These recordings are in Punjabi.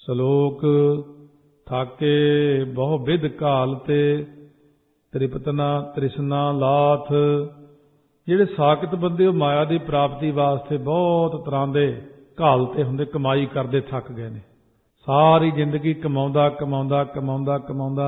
ਸਲੋਕ ਥਾਕੇ ਬਹੁ ਵਿਧ ਘਾਲਤੇ ਤ੍ਰਿਪਤਨਾ ਤ੍ਰਿਸ਼ਨਾ ਲਾਥ। ਜਿਹੜੇ ਸਾਖਤ ਬੰਦੇ ਉਹ ਮਾਇਆ ਦੀ ਪ੍ਰਾਪਤੀ ਵਾਸਤੇ ਬਹੁਤ ਤਰ੍ਹਾਂ ਦੇ ਘਾਲਤੇ ਹੁੰਦੇ, ਕਮਾਈ ਕਰਦੇ ਥੱਕ ਗਏ ਨੇ। ਸਾਰੀ ਜ਼ਿੰਦਗੀ ਕਮਾਉਂਦਾ ਕਮਾਉਂਦਾ ਕਮਾਉਂਦਾ ਕਮਾਉਂਦਾ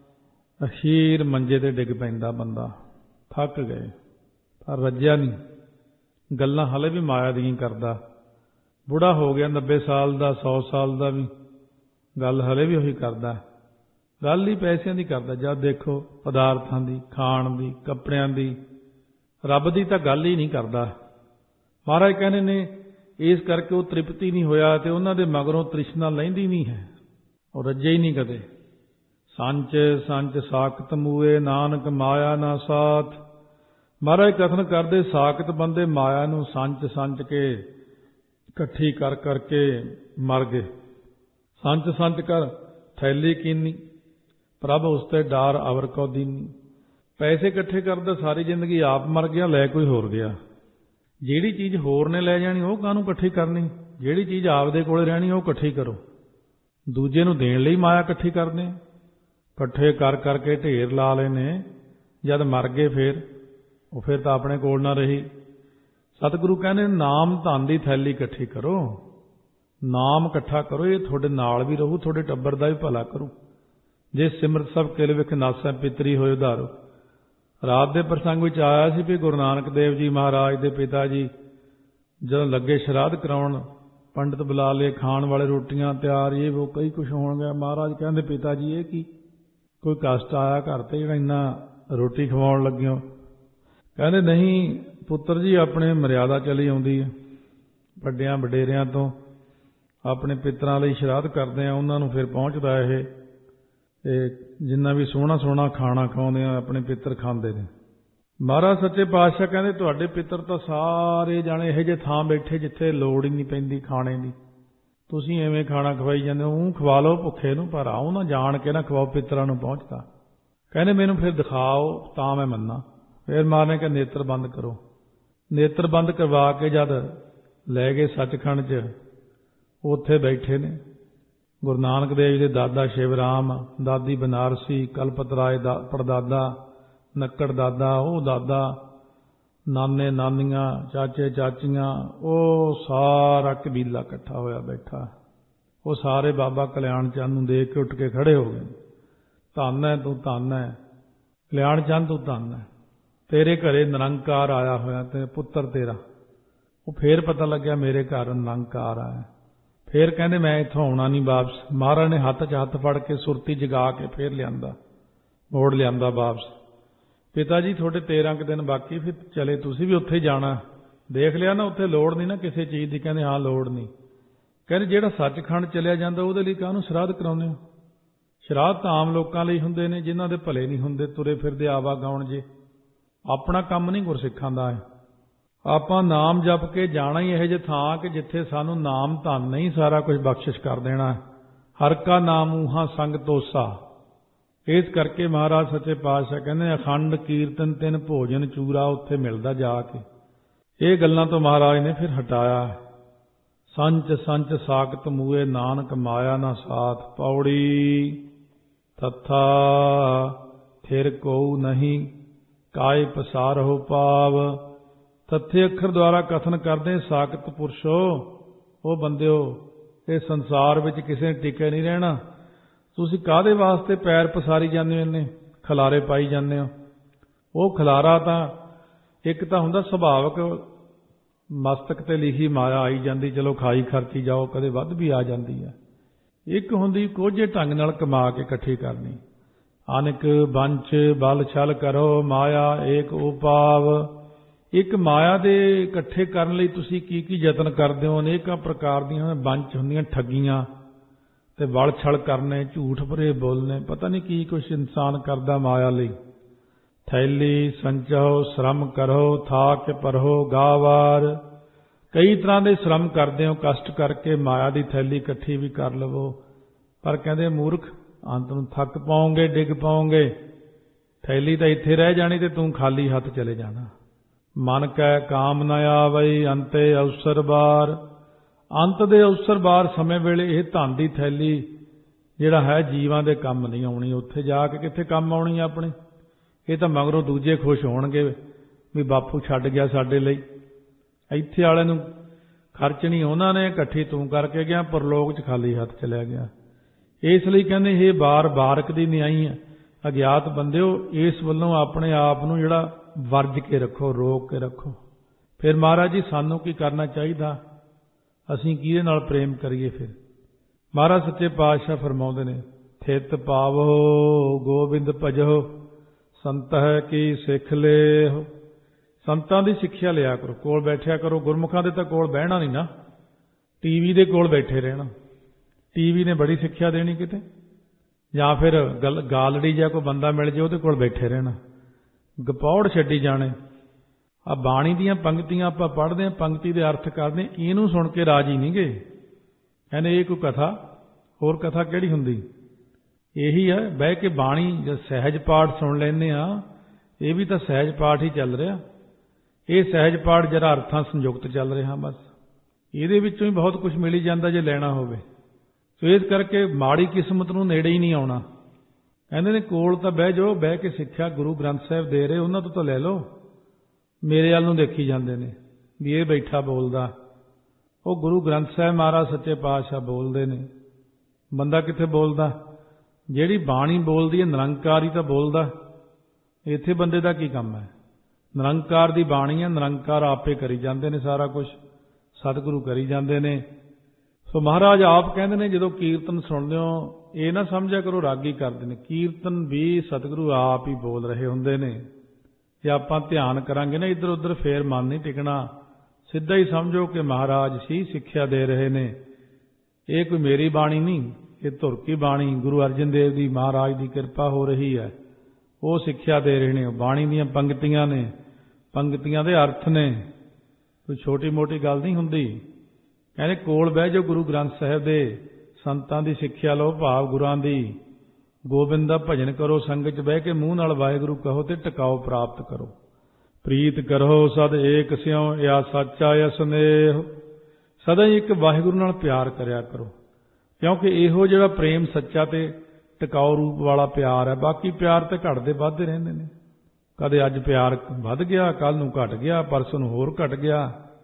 ਅਖੀਰ ਮੰਜੇ ਤੇ ਡਿੱਗ ਪੈਂਦਾ ਬੰਦਾ, ਥੱਕ ਗਏ ਪਰ ਰੱਜਿਆ ਨਹੀਂ। ਗੱਲਾਂ ਹਲੇ ਵੀ ਮਾਇਆ ਦੀਆਂ ਕਰਦਾ। ਬੁੜਾ ਹੋ ਗਿਆ 90 ਸਾਲ ਦਾ 100 ਸਾਲ ਦਾ ਵੀ ਗੱਲ ਹਲੇ ਵੀ ਉਹੀ ਕਰਦਾ। ਗੱਲ ਹੀ ਪੈਸਿਆਂ ਦੀ ਕਰਦਾ। ਜਦ ਦੇਖੋ ਪਦਾਰਥਾਂ ਦੀ, ਖਾਣ ਦੀ, ਕੱਪੜਿਆਂ ਦੀ, ਰੱਬ ਦੀ ਤਾਂ ਗੱਲ ਹੀ ਨਹੀਂ ਕਰਦਾ। ਮਹਾਰਾਜ ਕਹਿੰਦੇ ਨੇ ਇਸ ਕਰਕੇ ਉਹ ਤ੍ਰਿਪਤੀ ਨਹੀਂ ਹੋਇਆ ਤੇ ਉਹਨਾਂ ਦੇ ਮਗਰੋਂ ਤ੍ਰਿਸ਼ਨਾ ਲੈਂਦੀ ਨਹੀਂ ਹੈ, ਉਹ ਰੱਜੇ ਹੀ ਨਹੀਂ ਕਦੇ। ਸੰਚ ਸੰਚ ਸਾਖਤ ਮੂਏ ਨਾਨਕ ਮਾਇਆ ਨਾ ਸਾਥ। ਮਹਾਰਾਜ ਕਥਨ ਕਰਦੇ ਸਾਖਤ ਬੰਦੇ ਮਾਇਆ ਨੂੰ ਸੰਚ ਸੰਚ ਕੇ ਇਕੱਠੀ ਕਰ ਕਰਕੇ ਮਰ ਗਏ। ਸੰਚ ਸੰਚ ਕਰ ਥੈਲੀ ਕੀਨੀ ਪ੍ਰਭ ਉਸ ਤੇ ਡਾਰ ਅਵਰ ਕੋ ਦੀਨੀ। ਪੈਸੇ ਇਕੱਠੇ ਕਰਦਾ ਸਾਰੀ ਜ਼ਿੰਦਗੀ ਆਪ ਮਰ ਗਿਆ, ਲੈ ਕੋਈ ਹੋਰ ਗਿਆ। ਜਿਹੜੀ ਚੀਜ਼ ਹੋਰ ਨੇ ਲੈ ਜਾਣੀ ਉਹ ਕਾਹਨੂੰ ਇਕੱਠੀ ਕਰਨੀ? ਜਿਹੜੀ ਚੀਜ਼ ਆਪਦੇ ਕੋਲ ਰਹਿਣੀ ਉਹ ਇਕੱਠੀ ਕਰੋ। ਦੂਜੇ ਨੂੰ ਦੇਣ ਲਈ ਮਾਇਆ ਇਕੱਠੀ ਕਰਦੇ, ਇਕੱਠੇ ਕਰ ਕਰਕੇ ਢੇਰ ਲਾ ਲੈਨੇ। ਜਦ ਮਰ ਗਏ ਫਿਰ ਤਾਂ ਆਪਣੇ ਕੋਲ ਨਾ ਰਹੀ। ਸਤਿਗੁਰੂ ਕਹਿੰਦੇ ਨਾਮ ਧਨ ਦੀ ਥੈਲੀ ਇਕੱਠੀ ਕਰੋ, ਨਾਮ ਇਕੱਠਾ ਕਰੋ, ਇਹ ਤੁਹਾਡੇ ਨਾਲ ਵੀ ਰਹੂ, ਤੁਹਾਡੇ ਟੱਬਰ ਦਾ ਵੀ ਭਲਾ ਕਰੂ। ਜੇ ਸਿਮਰਤ ਸਭ ਕਿਲ ਵਿਖ ਨਾਸੈ ਪਿਤਰੀ ਹੋਏ ਉਧਾਰੋ। ਰਾਤ ਦੇ ਪ੍ਰਸੰਗ ਵਿੱਚ ਆਇਆ ਸੀ ਵੀ ਗੁਰੂ ਨਾਨਕ ਦੇਵ ਜੀ ਮਹਾਰਾਜ ਦੇ ਪਿਤਾ ਜੀ ਜਦੋਂ ਲੱਗੇ ਸ਼ਰਾਧ ਕਰਾਉਣ, ਪੰਡਤ ਬੁਲਾ ਲਏ, ਖਾਣ ਵਾਲੇ ਰੋਟੀਆਂ ਤਿਆਰ, ਇਹ ਉਹ ਕਈ ਕੁਛ ਹੋਣ ਗਿਆ। ਮਹਾਰਾਜ ਕਹਿੰਦੇ ਪਿਤਾ ਜੀ ਇਹ ਕੀ, ਕੋਈ ਕਸ਼ਟ ਆਇਆ ਘਰ ਤੇ ਜਿਹੜਾ ਇੰਨਾ ਰੋਟੀ ਖਵਾਉਣ ਲੱਗਿਓ? ਕਹਿੰਦੇ ਨਹੀਂ ਪੁੱਤਰ ਜੀ, ਆਪਣੇ ਮਰਿਆਦਾ ਚਲੀ ਆਉਂਦੀ ਹੈ, ਵੱਡਿਆਂ ਵਡੇਰਿਆਂ ਤੋਂ ਆਪਣੇ ਪਿਤਰਾਂ ਲਈ ਸ਼ਰਾਧ ਕਰਦੇ ਆ, ਉਹਨਾਂ ਨੂੰ ਫਿਰ ਪਹੁੰਚਦਾ ਇਹ ਜਿੰਨਾ ਵੀ ਸੋਹਣਾ ਸੋਹਣਾ ਖਾਣਾ ਖਾਉਂਦੇ ਆ ਆਪਣੇ ਪਿੱਤਰ ਖਾਂਦੇ ਨੇ। ਮਹਾਰਾਜ ਸੱਚੇ ਪਾਤਸ਼ਾਹ ਕਹਿੰਦੇ ਤੁਹਾਡੇ ਪਿੱਤਰ ਤਾਂ ਸਾਰੇ ਜਾਣੇ ਇਹੋ ਜਿਹੇ ਥਾਂ ਬੈਠੇ ਜਿੱਥੇ ਲੋੜ ਹੀ ਨਹੀਂ ਪੈਂਦੀ ਖਾਣੇ ਦੀ, ਤੁਸੀਂ ਐਵੇਂ ਖਾਣਾ ਖਵਾਈ ਜਾਂਦੇ ਹੋ। ਉਹ ਖਵਾ ਲਓ ਭੁੱਖੇ ਨੂੰ, ਪਰ ਆਓ ਨਾ ਜਾਣ ਕੇ ਨਾ ਖਵਾਓ, ਪਿੱਤਰਾਂ ਨੂੰ ਪਹੁੰਚਦਾ। ਕਹਿੰਦੇ ਮੈਨੂੰ ਫਿਰ ਦਿਖਾਓ ਤਾਂ ਮੈਂ ਮੰਨਾਂ। ਫਿਰ ਮਾਰਨੇ ਕਿ ਨੇਤਰ ਬੰਦ ਕਰੋ। ਨੇਤਰ ਬੰਦ ਕਰਵਾ ਕੇ ਜਦ ਲੈ ਗਏ ਸੱਚਖੰਡ 'ਚ, ਉੱਥੇ ਬੈਠੇ ਨੇ ਗੁਰੂ ਨਾਨਕ ਦੇਵ ਜੀ ਦੇ ਦਾਦਾ ਸ਼ਿਵ ਰਾਮ, ਦਾਦੀ ਬਨਾਰਸੀ, ਕਲਪਤ ਰਾਏ ਦਾ ਪੜਦਾਦਾ, ਨੱਕੜ ਦਾਦਾ, ਉਹ ਦਾਦਾ, ਨਾਨੇ ਨਾਨੀਆਂ, ਚਾਚੇ ਚਾਚੀਆਂ, ਉਹ ਸਾਰਾ ਕਬੀਲਾ ਇਕੱਠਾ ਹੋਇਆ ਬੈਠਾ। ਉਹ ਸਾਰੇ ਬਾਬਾ ਕਲਿਆਣ ਚੰਦ ਨੂੰ ਦੇਖ ਕੇ ਉੱਠ ਕੇ ਖੜੇ ਹੋ ਗਏ। ਧੰਨ ਹੈ ਤੂੰ, ਧੰਨ ਹੈ ਕਲਿਆਣ ਚੰਦ, ਤੂੰ ਧੰਨ ਹੈ, ਤੇਰੇ ਘਰੇ ਨਿਰੰਕਾਰ ਆਇਆ ਹੋਇਆ ਤੇ ਪੁੱਤਰ ਤੇਰਾ। ਉਹ ਫੇਰ ਪਤਾ ਲੱਗਿਆ ਮੇਰੇ ਘਰ ਨਿਰੰਕਾਰ ਆਇਆ। ਫੇਰ ਕਹਿੰਦੇ ਮੈਂ ਇੱਥੋਂ ਆਉਣਾ ਨਹੀਂ ਵਾਪਸ। ਮਹਾਰਾਜ ਨੇ ਹੱਥ 'ਚ ਹੱਥ ਫੜ ਕੇ ਸੁਰਤੀ ਜਗਾ ਕੇ ਫੇਰ ਲਿਆਂਦਾ, ਮੋੜ ਲਿਆਂਦਾ ਵਾਪਸ। ਪਿਤਾ ਜੀ ਤੁਹਾਡੇ 13 ਕੁ ਦਿਨ ਬਾਕੀ, ਫਿਰ ਚਲੇ ਤੁਸੀਂ ਵੀ ਉੱਥੇ ਜਾਣਾ, ਦੇਖ ਲਿਆ ਨਾ ਉੱਥੇ ਲੋੜ ਨਹੀਂ ਨਾ ਕਿਸੇ ਚੀਜ਼ ਦੀ? ਕਹਿੰਦੇ ਹਾਂ ਲੋੜ ਨਹੀਂ। ਕਹਿੰਦੇ ਜਿਹੜਾ ਸੱਚਖੰਡ ਚਲਿਆ ਜਾਂਦਾ ਉਹਦੇ ਲਈ ਕਾਹਨੂੰ ਸ਼ਰਾਧ ਕਰਾਉਂਦੇ ਹੋ? ਸ਼ਰਾਧ ਤਾਂ ਆਮ ਲੋਕਾਂ ਲਈ ਹੁੰਦੇ ਨੇ ਜਿਨ੍ਹਾਂ ਦੇ ਭਲੇ ਨਹੀਂ ਹੁੰਦੇ, ਤੁਰੇ ਫਿਰਦੇ ਆਵਾਗਾਉਣ ਜੇ। ਆਪਣਾ ਕੰਮ ਨਹੀਂ ਗੁਰਸਿੱਖਾਂ ਦਾ ਹੈ। ਆਪਾਂ ਨਾਮ ਜਪ ਕੇ ਜਾਣਾ ਹੀ ਇਹੋ ਜਿਹੇ ਥਾਂ ਕਿ ਜਿੱਥੇ ਸਾਨੂੰ ਨਾਮ ਧਨ ਨਹੀਂ ਸਾਰਾ ਕੁਝ ਬਖਸ਼ਿਸ਼ ਕਰ ਦੇਣਾ। ਹਰ ਕਾ ਨਾਮ ਊਹਾਂ ਸੰਗ ਤੋਸਾ। ਇਸ ਕਰਕੇ ਮਹਾਰਾਜ ਸੱਚੇ ਪਾਤਸ਼ਾਹ ਕਹਿੰਦੇ ਅਖੰਡ ਕੀਰਤਨ ਤਿੰਨ ਭੋਜਨ ਚੂਰਾ ਉੱਥੇ ਮਿਲਦਾ ਜਾ ਕੇ। ਇਹ ਗੱਲਾਂ ਤੋਂ ਮਹਾਰਾਜ ਨੇ ਫਿਰ ਹਟਾਇਆ। ਸੰਚ ਸੰਚ ਸਾਖਤ ਮੂਏ ਨਾਨਕ ਮਾਇਆ ਨਾ ਸਾਥ। ਪੌੜੀ ਤਥਾ ਥਿਰ ਕਉ ਨਹੀਂ ਕਾਇ ਪਸਾਰਹੁ ਪਾਵ। ਤੱਥੇ ਅੱਖਰ ਦੁਆਰਾ ਕਥਨ ਕਰਦੇ ਸਾਖਤ ਪੁਰਸ਼ੋ, ਉਹ ਬੰਦਿਓ ਇਹ ਸੰਸਾਰ ਵਿੱਚ ਕਿਸੇ ਨੇ ਟਿਕੇ ਨਹੀਂ ਰਹਿਣਾ। ਤੁਸੀਂ ਕਾਹਦੇ ਵਾਸਤੇ ਪੈਰ ਪਸਾਰੀ ਜਾਂਦੇ ਹੋ, ਇੰਨੇ ਖਲਾਰੇ ਪਾਈ ਜਾਂਦੇ ਹੋ? ਉਹ ਖਲਾਰਾ ਤਾਂ ਇੱਕ ਤਾਂ ਹੁੰਦਾ ਸੁਭਾਵਕ, ਮਸਤਕ ਤੇ ਲਿਖੀ ਮਾਇਆ ਆਈ ਜਾਂਦੀ, ਚਲੋ ਖਾਈ ਖਰਚੀ ਜਾਓ, ਕਦੇ ਵੱਧ ਵੀ ਆ ਜਾਂਦੀ ਹੈ। ਇੱਕ ਹੁੰਦੀ ਕੋਝੇ ਢੰਗ ਨਾਲ ਕਮਾ ਕੇ ਇਕੱਠੀ ਕਰਨੀ। ਅਨਕ ਬੰਚ ਬਲ ਛਲ ਕਰੋ ਮਾਇਆ ਏਕ ਉਪਾਵ। ਇੱਕ ਮਾਇਆ ਦੇ ਇਕੱਠੇ ਕਰਨ ਲਈ ਤੁਸੀਂ ਕੀ ਕੀ ਯਤਨ ਕਰਦੇ ਹੋ? ਅਨੇਕਾਂ ਪ੍ਰਕਾਰ ਦੀਆਂ ਬੰਚ ਹੁੰਦੀਆਂ, ਠੱਗੀਆਂ ਤੇ ਬਲ ਛਲ ਕਰਨੇ, ਝੂਠ ਭਰੇ ਬੋਲਨੇ, ਪਤਾ ਨਹੀਂ ਕੀ ਕੁਛ ਇਨਸਾਨ ਕਰਦਾ ਮਾਇਆ ਲਈ। ਥੈਲੀ ਸੰਚੋ ਸ਼ਰਮ ਕਰੋ ਥਾਕ ਪਰਹੋ ਗਾਵਾਰ। ਕਈ ਤਰ੍ਹਾਂ ਦੇ ਸ਼ਰਮ ਕਰਦੇ ਹੋ, ਕਸ਼ਟ ਕਰਕੇ ਮਾਇਆ ਦੀ ਥੈਲੀ ਇਕੱਠੀ ਵੀ ਕਰ ਲਵੋ, ਪਰ ਕਹਿੰਦੇ ਮੂਰਖ ਅੰਤ ਨੂੰ ਥੱਕ ਪਾਓਗੇ, ਡਿੱਗ ਪਾਓਗੇ। ਥੈਲੀ ਤਾਂ ਇੱਥੇ ਰਹਿ ਜਾਣੀ ਤੇ ਤੂੰ ਖਾਲੀ ਹੱਥ ਚਲੇ ਜਾਣਾ। ਮਨ ਕੈ ਕਾਮ ਨ ਆਵਈ ਅੰਤੇ ਅਵਸਰ ਬਾਰ। ਅੰਤ ਦੇ ਅਵਸਰ ਬਾਰ ਸਮੇਂ ਵੇਲੇ ਇਹ ਧਨ ਦੀ ਥੈਲੀ ਜਿਹੜਾ ਹੈ ਜੀਵਾਂ ਦੇ ਕੰਮ ਨਹੀਂ ਆਉਣੀ। ਉੱਥੇ ਜਾ ਕੇ ਕਿੱਥੇ ਕੰਮ ਆਉਣੀ ਆ ਆਪਣੇ। ਇਹ ਤਾਂ ਮਗਰੋਂ ਦੂਜੇ ਖੁਸ਼ ਹੋਣਗੇ ਵੀ ਬਾਪੂ ਛੱਡ ਗਿਆ ਸਾਡੇ ਲਈ। ਇੱਥੇ ਵਾਲੇ ਨੂੰ ਖਰਚਣੀ ਉਹਨਾਂ ਨੇ, ਇਕੱਠੀ ਤੂੰ ਕਰਕੇ ਗਿਆ, ਪਰਲੋਕ 'ਚ ਖਾਲੀ ਹੱਥ ਚਲਿਆ ਗਿਆ। ਇਸ ਲਈ ਕਹਿੰਦੇ ਇਹ ਬਾਰ ਬਾਰਕ ਦੀ ਨਿਆਈ ਹੈ। ਅਗਿਆਤ ਬੰਦਿਓ, ਇਸ ਵੱਲੋਂ ਆਪਣੇ ਆਪ ਨੂੰ ਜਿਹੜਾ ਵਰਜ ਕੇ ਰੱਖੋ, ਰੋਕ ਕੇ ਰੱਖੋ। ਫਿਰ ਮਹਾਰਾਜ ਜੀ ਸਾਨੂੰ ਕੀ ਕਰਨਾ ਚਾਹੀਦਾ, ਅਸੀਂ ਕਿਹਦੇ ਨਾਲ ਪ੍ਰੇਮ ਕਰੀਏ। ਫਿਰ ਮਹਾਰਾਜ ਸੱਚੇ ਪਾਤਸ਼ਾਹ ਫਰਮਾਉਂਦੇ ਨੇ, ਥਿਤ ਪਾਵੋ ਗੋਬਿੰਦ ਭਜੋ ਸੰਤਹਿ ਕੀ ਸਿੱਖ ਲੇਹੁ। ਸੰਤਾਂ ਦੀ ਸਿੱਖਿਆ ਲਿਆ ਕਰੋ, ਕੋਲ ਬੈਠਿਆ ਕਰੋ। ਗੁਰਮੁਖਾਂ ਦੇ ਤਾਂ ਕੋਲ ਬਹਿਣਾ ਨਹੀਂ ਨਾ, ਟੀਵੀ ਦੇ ਕੋਲ ਬੈਠੇ ਰਹਿਣਾ। ਟੀਵੀ ਨੇ ਬੜੀ ਸਿੱਖਿਆ ਦੇਣੀ ਕਿਤੇ, ਜਾਂ ਫਿਰ ਗਾਲੜੀ ਜਾਂ ਕੋਈ ਬੰਦਾ ਮਿਲ ਜੇ ਉਹਦੇ ਕੋਲ ਬੈਠੇ ਰਹਿਣਾ, ਗਪੌੜ ਛੱਡੀ ਜਾਣੇ। ਆ ਬਾਣੀ ਦੀਆਂ ਪੰਕਤੀਆਂ ਆਪਾਂ ਪੜ੍ਹਦੇ ਹਾਂ, ਪੰਕਤੀ ਦੇ ਅਰਥ ਕਰਦੇ, ਇਹਨੂੰ ਸੁਣ ਕੇ ਰਾਜੀ ਨਹੀਂ ਗਏ। ਕਹਿੰਦੇ ਇਹ ਕੋਈ ਕਥਾ, ਹੋਰ ਕਥਾ ਕਿਹੜੀ ਹੁੰਦੀ। ਇਹੀ ਹੈ ਬਹਿ ਕੇ ਬਾਣੀ ਜਦ ਸਹਿਜ ਪਾਠ ਸੁਣ ਲੈਂਦੇ ਆ, ਇਹ ਵੀ ਤਾਂ ਸਹਿਜ ਪਾਠ ਹੀ ਚੱਲ ਰਿਹਾ। ਇਹ ਸਹਿਜ ਪਾਠ ਜਿਹੜਾ ਅਰਥਾਂ ਸੰਯੁਕਤ ਚੱਲ ਰਿਹਾ, ਬਸ ਇਹਦੇ ਵਿੱਚੋਂ ਹੀ ਬਹੁਤ ਕੁਝ ਮਿਲੀ ਜਾਂਦਾ ਜੇ ਲੈਣਾ ਹੋਵੇ। ਸੋ ਇਸ ਕਰਕੇ ਮਾੜੀ ਕਿਸਮਤ ਨੂੰ ਨੇੜੇ ਹੀ ਨਹੀਂ ਆਉਣਾ। ਕਹਿੰਦੇ ਨੇ ਕੋਲ ਤਾਂ ਬਹਿ ਜਾਓ, ਬਹਿ ਕੇ ਸਿੱਖਿਆ ਗੁਰੂ ਗ੍ਰੰਥ ਸਾਹਿਬ ਦੇ ਰਹੇ, ਉਹਨਾਂ ਤੋਂ ਤਾਂ ਲੈ ਲਓ। ਮੇਰੇ ਵੱਲ ਨੂੰ ਦੇਖੀ ਜਾਂਦੇ ਨੇ ਵੀ ਇਹ ਬੈਠਾ ਬੋਲਦਾ। ਉਹ ਗੁਰੂ ਗ੍ਰੰਥ ਸਾਹਿਬ ਮਹਾਰਾਜ ਸੱਚੇ ਪਾਤਸ਼ਾਹ ਬੋਲਦੇ ਨੇ। ਬੰਦਾ ਕਿੱਥੇ ਬੋਲਦਾ, ਜਿਹੜੀ ਬਾਣੀ ਬੋਲਦੀ ਹੈ ਨਿਰੰਕਾਰ ਹੀ ਤਾਂ ਬੋਲਦਾ। ਇੱਥੇ ਬੰਦੇ ਦਾ ਕੀ ਕੰਮ ਹੈ। ਨਿਰੰਕਾਰ ਦੀ ਬਾਣੀ ਹੈ, ਨਿਰੰਕਾਰ ਆਪੇ ਕਰੀ ਜਾਂਦੇ ਨੇ ਸਾਰਾ ਕੁਝ, ਸਤਿਗੁਰੂ ਕਰੀ ਜਾਂਦੇ ਨੇ। ਸੋ ਮਹਾਰਾਜ ਆਪ ਕਹਿੰਦੇ ਨੇ ਜਦੋਂ ਕੀਰਤਨ ਸੁਣਦੇ ਹੋ ਇਹ ਨਾ ਸਮਝਿਆ ਕਰੋ ਰਾਗੀ ਕਰਦੇ ਨੇ। ਕੀਰਤਨ ਵੀ ਸਤਿਗੁਰੂ ਆਪ ਹੀ ਬੋਲ ਰਹੇ ਹੁੰਦੇ ਨੇ। ਜੇ ਆਪਾਂ ਧਿਆਨ ਕਰਾਂਗੇ ਨਾ ਇੱਧਰ ਉੱਧਰ, ਫੇਰ ਮਨ ਨਹੀਂ ਟਿਕਣਾ। ਸਿੱਧਾ ਹੀ ਸਮਝੋ ਕਿ ਮਹਾਰਾਜ ਸੀ ਸਿੱਖਿਆ ਦੇ ਰਹੇ ਨੇ। ਇਹ ਕੋਈ ਮੇਰੀ ਬਾਣੀ ਨਹੀਂ, ਇਹ ਧੁਰ ਕੀ ਬਾਣੀ ਗੁਰੂ ਅਰਜਨ ਦੇਵ ਦੀ ਮਹਾਰਾਜ ਦੀ ਕਿਰਪਾ ਹੋ ਰਹੀ ਹੈ। ਉਹ ਸਿੱਖਿਆ ਦੇ ਰਹੇ ਨੇ, ਬਾਣੀ ਦੀਆਂ ਪੰਕਤੀਆਂ ਨੇ, ਪੰਕਤੀਆਂ ਦੇ ਅਰਥ ਨੇ। ਕੋਈ ਛੋਟੀ ਮੋਟੀ ਗੱਲ ਨਹੀਂ ਹੁੰਦੀ। ਕਹਿੰਦੇ ਕੋਲ ਬਹਿ ਜਾਓ ਗੁਰੂ ਗ੍ਰੰਥ ਸਾਹਿਬ ਦੇ, ਸੰਤਾਂ ਦੀ ਸਿੱਖਿਆ ਲਓ, ਭਾਵ ਗੁਰਾਂ ਦੀ। ਗੋਬਿੰਦ ਦਾ ਭਜਨ ਕਰੋ, ਸੰਗਤ 'ਚ ਬਹਿ ਕੇ ਮੂੰਹ ਨਾਲ ਵਾਹਿਗੁਰੂ ਕਹੋ ਤੇ ਟਿਕਾਓ ਪ੍ਰਾਪਤ ਕਰੋ। ਪ੍ਰੀਤ ਕਰੋ ਸਦ ਏਕ ਸਿਉ ਯਾ ਸੱਚਾ ਯਾ ਸਨੇਹ। ਸਦਾ ਹੀ ਇੱਕ ਵਾਹਿਗੁਰੂ ਨਾਲ ਪਿਆਰ ਕਰਿਆ ਕਰੋ, ਕਿਉਂਕਿ ਇਹੋ ਜਿਹੜਾ ਪ੍ਰੇਮ ਸੱਚਾ ਤੇ ਟਿਕਾਊ ਰੂਪ ਵਾਲਾ ਪਿਆਰ ਹੈ। ਬਾਕੀ ਪਿਆਰ ਤੇ ਘਟਦੇ ਵੱਧਦੇ ਰਹਿੰਦੇ ਨੇ। ਕਦੇ ਅੱਜ ਪਿਆਰ ਵੱਧ ਗਿਆ, ਕੱਲ ਨੂੰ ਘਟ ਗਿਆ, ਪਰਸੋਂ ਨੂੰ ਹੋਰ ਘਟ ਗਿਆ।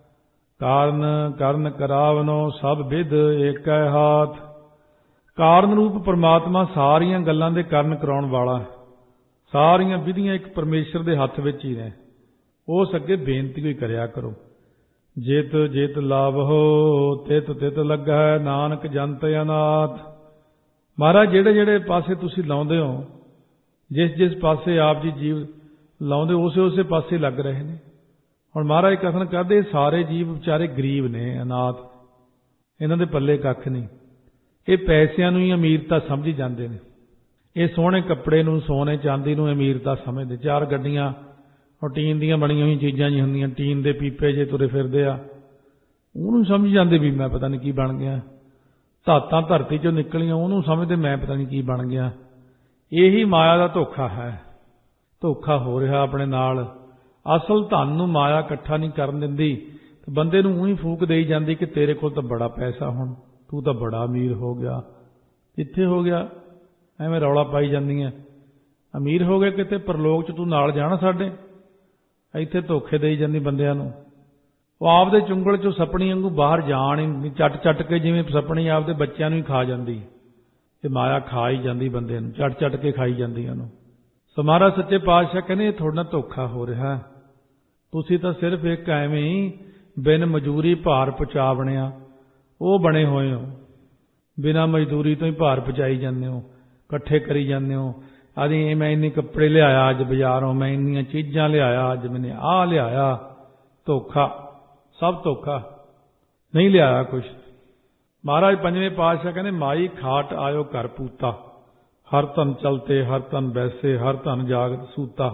ਕਾਰਨ ਕਰਨ ਕਰਾਵਨੋ ਸਭ ਵਿਧ ਏਕੈ ਹਾਥ। ਕਾਰਨ ਰੂਪ ਪਰਮਾਤਮਾ ਸਾਰੀਆਂ ਗੱਲਾਂ ਦੇ ਕਾਰਨ ਕਰਾਉਣ ਵਾਲਾ। ਸਾਰੀਆਂ ਵਿਧੀਆਂ ਇੱਕ ਪਰਮੇਸ਼ਰ ਦੇ ਹੱਥ ਵਿੱਚ ਹੀ ਨੇ। ਉਸ ਅੱਗੇ ਬੇਨਤੀ ਕੋਈ ਕਰਿਆ ਕਰੋ। ਜਿਤ ਜਿਤ ਲਾਭੋ ਤਿਤ ਤਿਤ ਲੱਗੈ, ਨਾਨਕ ਜੰਤ ਅਨਾਥ। ਮਹਾਰਾਜ ਜਿਹੜੇ ਜਿਹੜੇ ਪਾਸੇ ਤੁਸੀਂ ਲਾਉਂਦੇ ਹੋ, ਜਿਸ ਜਿਸ ਪਾਸੇ ਆਪ ਜੀ ਜੀਵ ਲਾਉਂਦੇ ਉਸੇ ਉਸੇ ਪਾਸੇ ਲੱਗ ਰਹੇ ਨੇ। ਹੁਣ ਮਹਾਰਾਜ ਕਥਨ ਕਰਦੇ ਸਾਰੇ ਜੀਵ ਵਿਚਾਰੇ ਗਰੀਬ ਨੇ, ਅਨਾਥ, ਇਹਨਾਂ ਦੇ ਪੱਲੇ ਕੱਖ ਨਹੀਂ। ਇਹ ਪੈਸਿਆਂ ਨੂੰ ਹੀ ਅਮੀਰਤਾ ਸਮਝੀ ਜਾਂਦੇ ਨੇ। ਇਹ ਸੋਹਣੇ ਕੱਪੜੇ ਨੂੰ, ਸੋਨੇ ਚਾਂਦੀ ਨੂੰ ਅਮੀਰਤਾ ਸਮਝਦੇ। ਚਾਰ ਗੱਡੀਆਂ ਉਹ ਟੀਨ ਦੀਆਂ ਬਣੀਆਂ ਹੋਈਆਂ ਚੀਜ਼ਾਂ ਜੀ ਹੁੰਦੀਆਂ, ਟੀਨ ਦੇ ਪੀਪੇ ਜੇ ਤੁਰੇ ਫਿਰਦੇ ਆ, ਉਹਨੂੰ ਸਮਝ ਜਾਂਦੇ ਵੀ ਮੈਂ ਪਤਾ ਨਹੀਂ ਕੀ ਬਣ ਗਿਆ। ਧਾਤਾਂ ਧਰਤੀ 'ਚੋਂ ਨਿਕਲੀਆਂ, ਉਹਨੂੰ ਸਮਝਦੇ ਮੈਂ ਪਤਾ ਨਹੀਂ ਕੀ ਬਣ ਗਿਆ। ਇਹੀ ਮਾਇਆ ਦਾ ਧੋਖਾ ਹੈ। ਧੋਖਾ ਹੋ ਰਿਹਾ ਆਪਣੇ ਨਾਲ। ਅਸਲ ਧਨ ਨੂੰ ਮਾਇਆ ਇਕੱਠਾ ਨਹੀਂ ਕਰਨ ਦਿੰਦੀ, ਤੇ ਬੰਦੇ ਨੂੰ ਉਹੀ ਫੂਕ ਦੇਈ ਜਾਂਦੀ ਕਿ ਤੇਰੇ ਕੋਲ ਤਾਂ ਬੜਾ ਪੈਸਾ, ਹੁਣ ਤੂੰ ਤਾਂ ਬੜਾ ਅਮੀਰ ਹੋ ਗਿਆ। ਕਿੱਥੇ ਹੋ ਗਿਆ, ਐਵੇਂ ਰੌਲਾ ਪਾਈ ਜਾਂਦੀਆਂ। ਅਮੀਰ ਹੋ ਗਿਆ ਕਿਤੇ, ਪਰਲੋਕ 'ਚ ਤੂੰ ਨਾਲ ਜਾਣਾ ਸਾਡੇ। ਇੱਥੇ ਧੋਖੇ ਦੇਈ ਜਾਂਦੀ ਬੰਦਿਆਂ ਨੂੰ। ਉਹ ਆਪਦੇ ਚੁੰਗਲ 'ਚੋਂ ਸਪਣੀ ਵਾਂਗੂ ਬਾਹਰ ਜਾਣ ਹੀ ਨਹੀਂ, ਚੱਟ ਚੱਟ ਕੇ ਜਿਵੇਂ ਸਪਣੀ ਆਪਦੇ ਬੱਚਿਆਂ ਨੂੰ ਹੀ ਖਾ ਜਾਂਦੀ। ਤੇ ਮਾਇਆ ਖਾ ਹੀ ਜਾਂਦੀ ਬੰਦੇ ਨੂੰ, ਚੱਟ ਚੱਟ ਕੇ ਖਾਈ ਜਾਂਦੀ ਉਹਨੂੰ। ਸੋ ਮਹਾਰਾਜ ਸੱਚੇ ਪਾਤਸ਼ਾਹ ਕਹਿੰਦੇ ਇਹ ਤੁਹਾਡੇ ਨਾਲ ਧੋਖਾ ਹੋ ਰਿਹਾ। ਤੁਸੀਂ ਤਾਂ ਸਿਰਫ ਇੱਕ ਐਵੇਂ ਹੀ ਬਿਨ ਮਜ਼ਦੂਰੀ ਭਾਰ ਪਹੁੰਚਾ ਬਣਿਆ, ਉਹ ਬਣੇ ਹੋਏ ਹੋ। ਬਿਨਾਂ ਮਜ਼ਦੂਰੀ ਤੋਂ ਹੀ ਭਾਰ ਪਹੁੰਚਾਈ ਜਾਂਦੇ ਹੋ, ਇਕੱਠੇ ਕਰੀ ਜਾਂਦੇ ਹੋ। ਆਦੀ ਮੈਂ ਇੰਨੇ ਕੱਪੜੇ ਲਿਆਇਆ ਅੱਜ ਬਾਜ਼ਾਰੋਂ, ਮੈਂ ਇੰਨੀਆਂ ਚੀਜ਼ਾਂ ਲਿਆਇਆ ਅੱਜ, ਮੈਨੇ ਆਹ ਲਿਆਇਆ। ਧੋਖਾ, ਸਭ ਧੋਖਾ। ਨਹੀਂ ਲਿਆਇਆ ਕੁਛ। ਮਹਾਰਾਜ ਪੰਜਵੇਂ ਪਾਤਸ਼ਾਹ ਕਹਿੰਦੇ ਮਾਈ ਖਾਟ ਆਇਓ ਘਰ ਪੂਤਾ, ਹਰ ਧਨ ਚਲਤੇ ਹਰ ਧਨ ਵੈਸੇ, ਹਰ ਧਨ ਜਾਗਤ ਸੂਤਾ।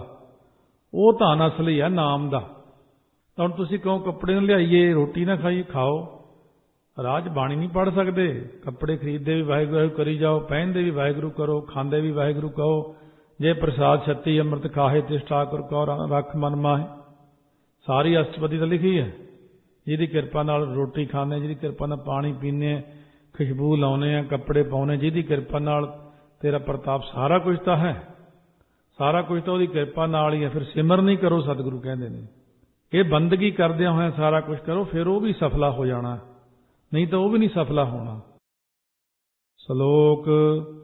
ਉਹ ਧਨ ਅਸਲੀ ਆ ਨਾਮ ਦਾ। ਤਾਂ ਹੁਣ ਤੁਸੀਂ ਕਹੋ ਕੱਪੜੇ ਨੂੰ ਲਿਆਈਏ, ਰੋਟੀ ਨਾ ਖਾਈਏ, ਖਾਓ। ਰਾਜ ਬਾਣੀ ਨਹੀਂ ਪੜ੍ਹ ਸਕਦੇ। ਕੱਪੜੇ ਖਰੀਦਦੇ ਵੀ ਵਾਹਿਗੁਰੂ ਕਰੀ ਜਾਓ, ਪਹਿਨਦੇ ਵੀ ਵਾਹਿਗੁਰੂ ਕਰੋ, ਖਾਂਦੇ ਵੀ ਵਾਹਿਗੁਰੂ ਕਹੋ। ਜੇ ਪ੍ਰਸਾਦ ਛੱਤੀ ਅੰਮ੍ਰਿਤ ਖਾਹੇ ਤਿਸ ਠਾਕੁਰ ਕੋ ਰੱਖ ਮਨ ਮਾਹੇ। ਸਾਰੀ ਅਸ਼ਟਪਦੀ ਤਾਂ ਲਿਖੀ ਹੈ। ਜਿਹਦੀ ਕਿਰਪਾ ਨਾਲ ਰੋਟੀ ਖਾਂਦੇ, ਜਿਹਦੀ ਕਿਰਪਾ ਨਾਲ ਪਾਣੀ ਪੀਂਦੇ, ਖੁਸ਼ਬੂ ਲਾਉਂਦੇ ਆ, ਕੱਪੜੇ ਪਾਉਂਦੇ, ਜਿਹਦੀ ਕਿਰਪਾ ਨਾਲ ਤੇਰਾ ਪ੍ਰਤਾਪ, ਸਾਰਾ ਕੁਝ ਤਾਂ ਹੈ, ਸਾਰਾ ਕੁਝ ਤਾਂ ਉਹਦੀ ਕਿਰਪਾ ਨਾਲ ਹੀ ਹੈ। ਫਿਰ ਸਿਮਰਨ ਹੀ ਕਰੋ, ਸਤਿਗੁਰੂ ਕਹਿੰਦੇ ਨੇ। ਇਹ ਬੰਦਗੀ ਕਰਦਿਆਂ ਹੋਇਆਂ ਸਾਰਾ ਕੁਝ ਕਰੋ, ਫਿਰ ਉਹ ਵੀ ਸਫਲਾ ਹੋ ਜਾਣਾ, ਨਹੀਂ ਤਾਂ ਉਹ ਵੀ ਨਹੀਂ ਸਫਲਾ ਹੋਣਾ। ਸ਼ਲੋਕ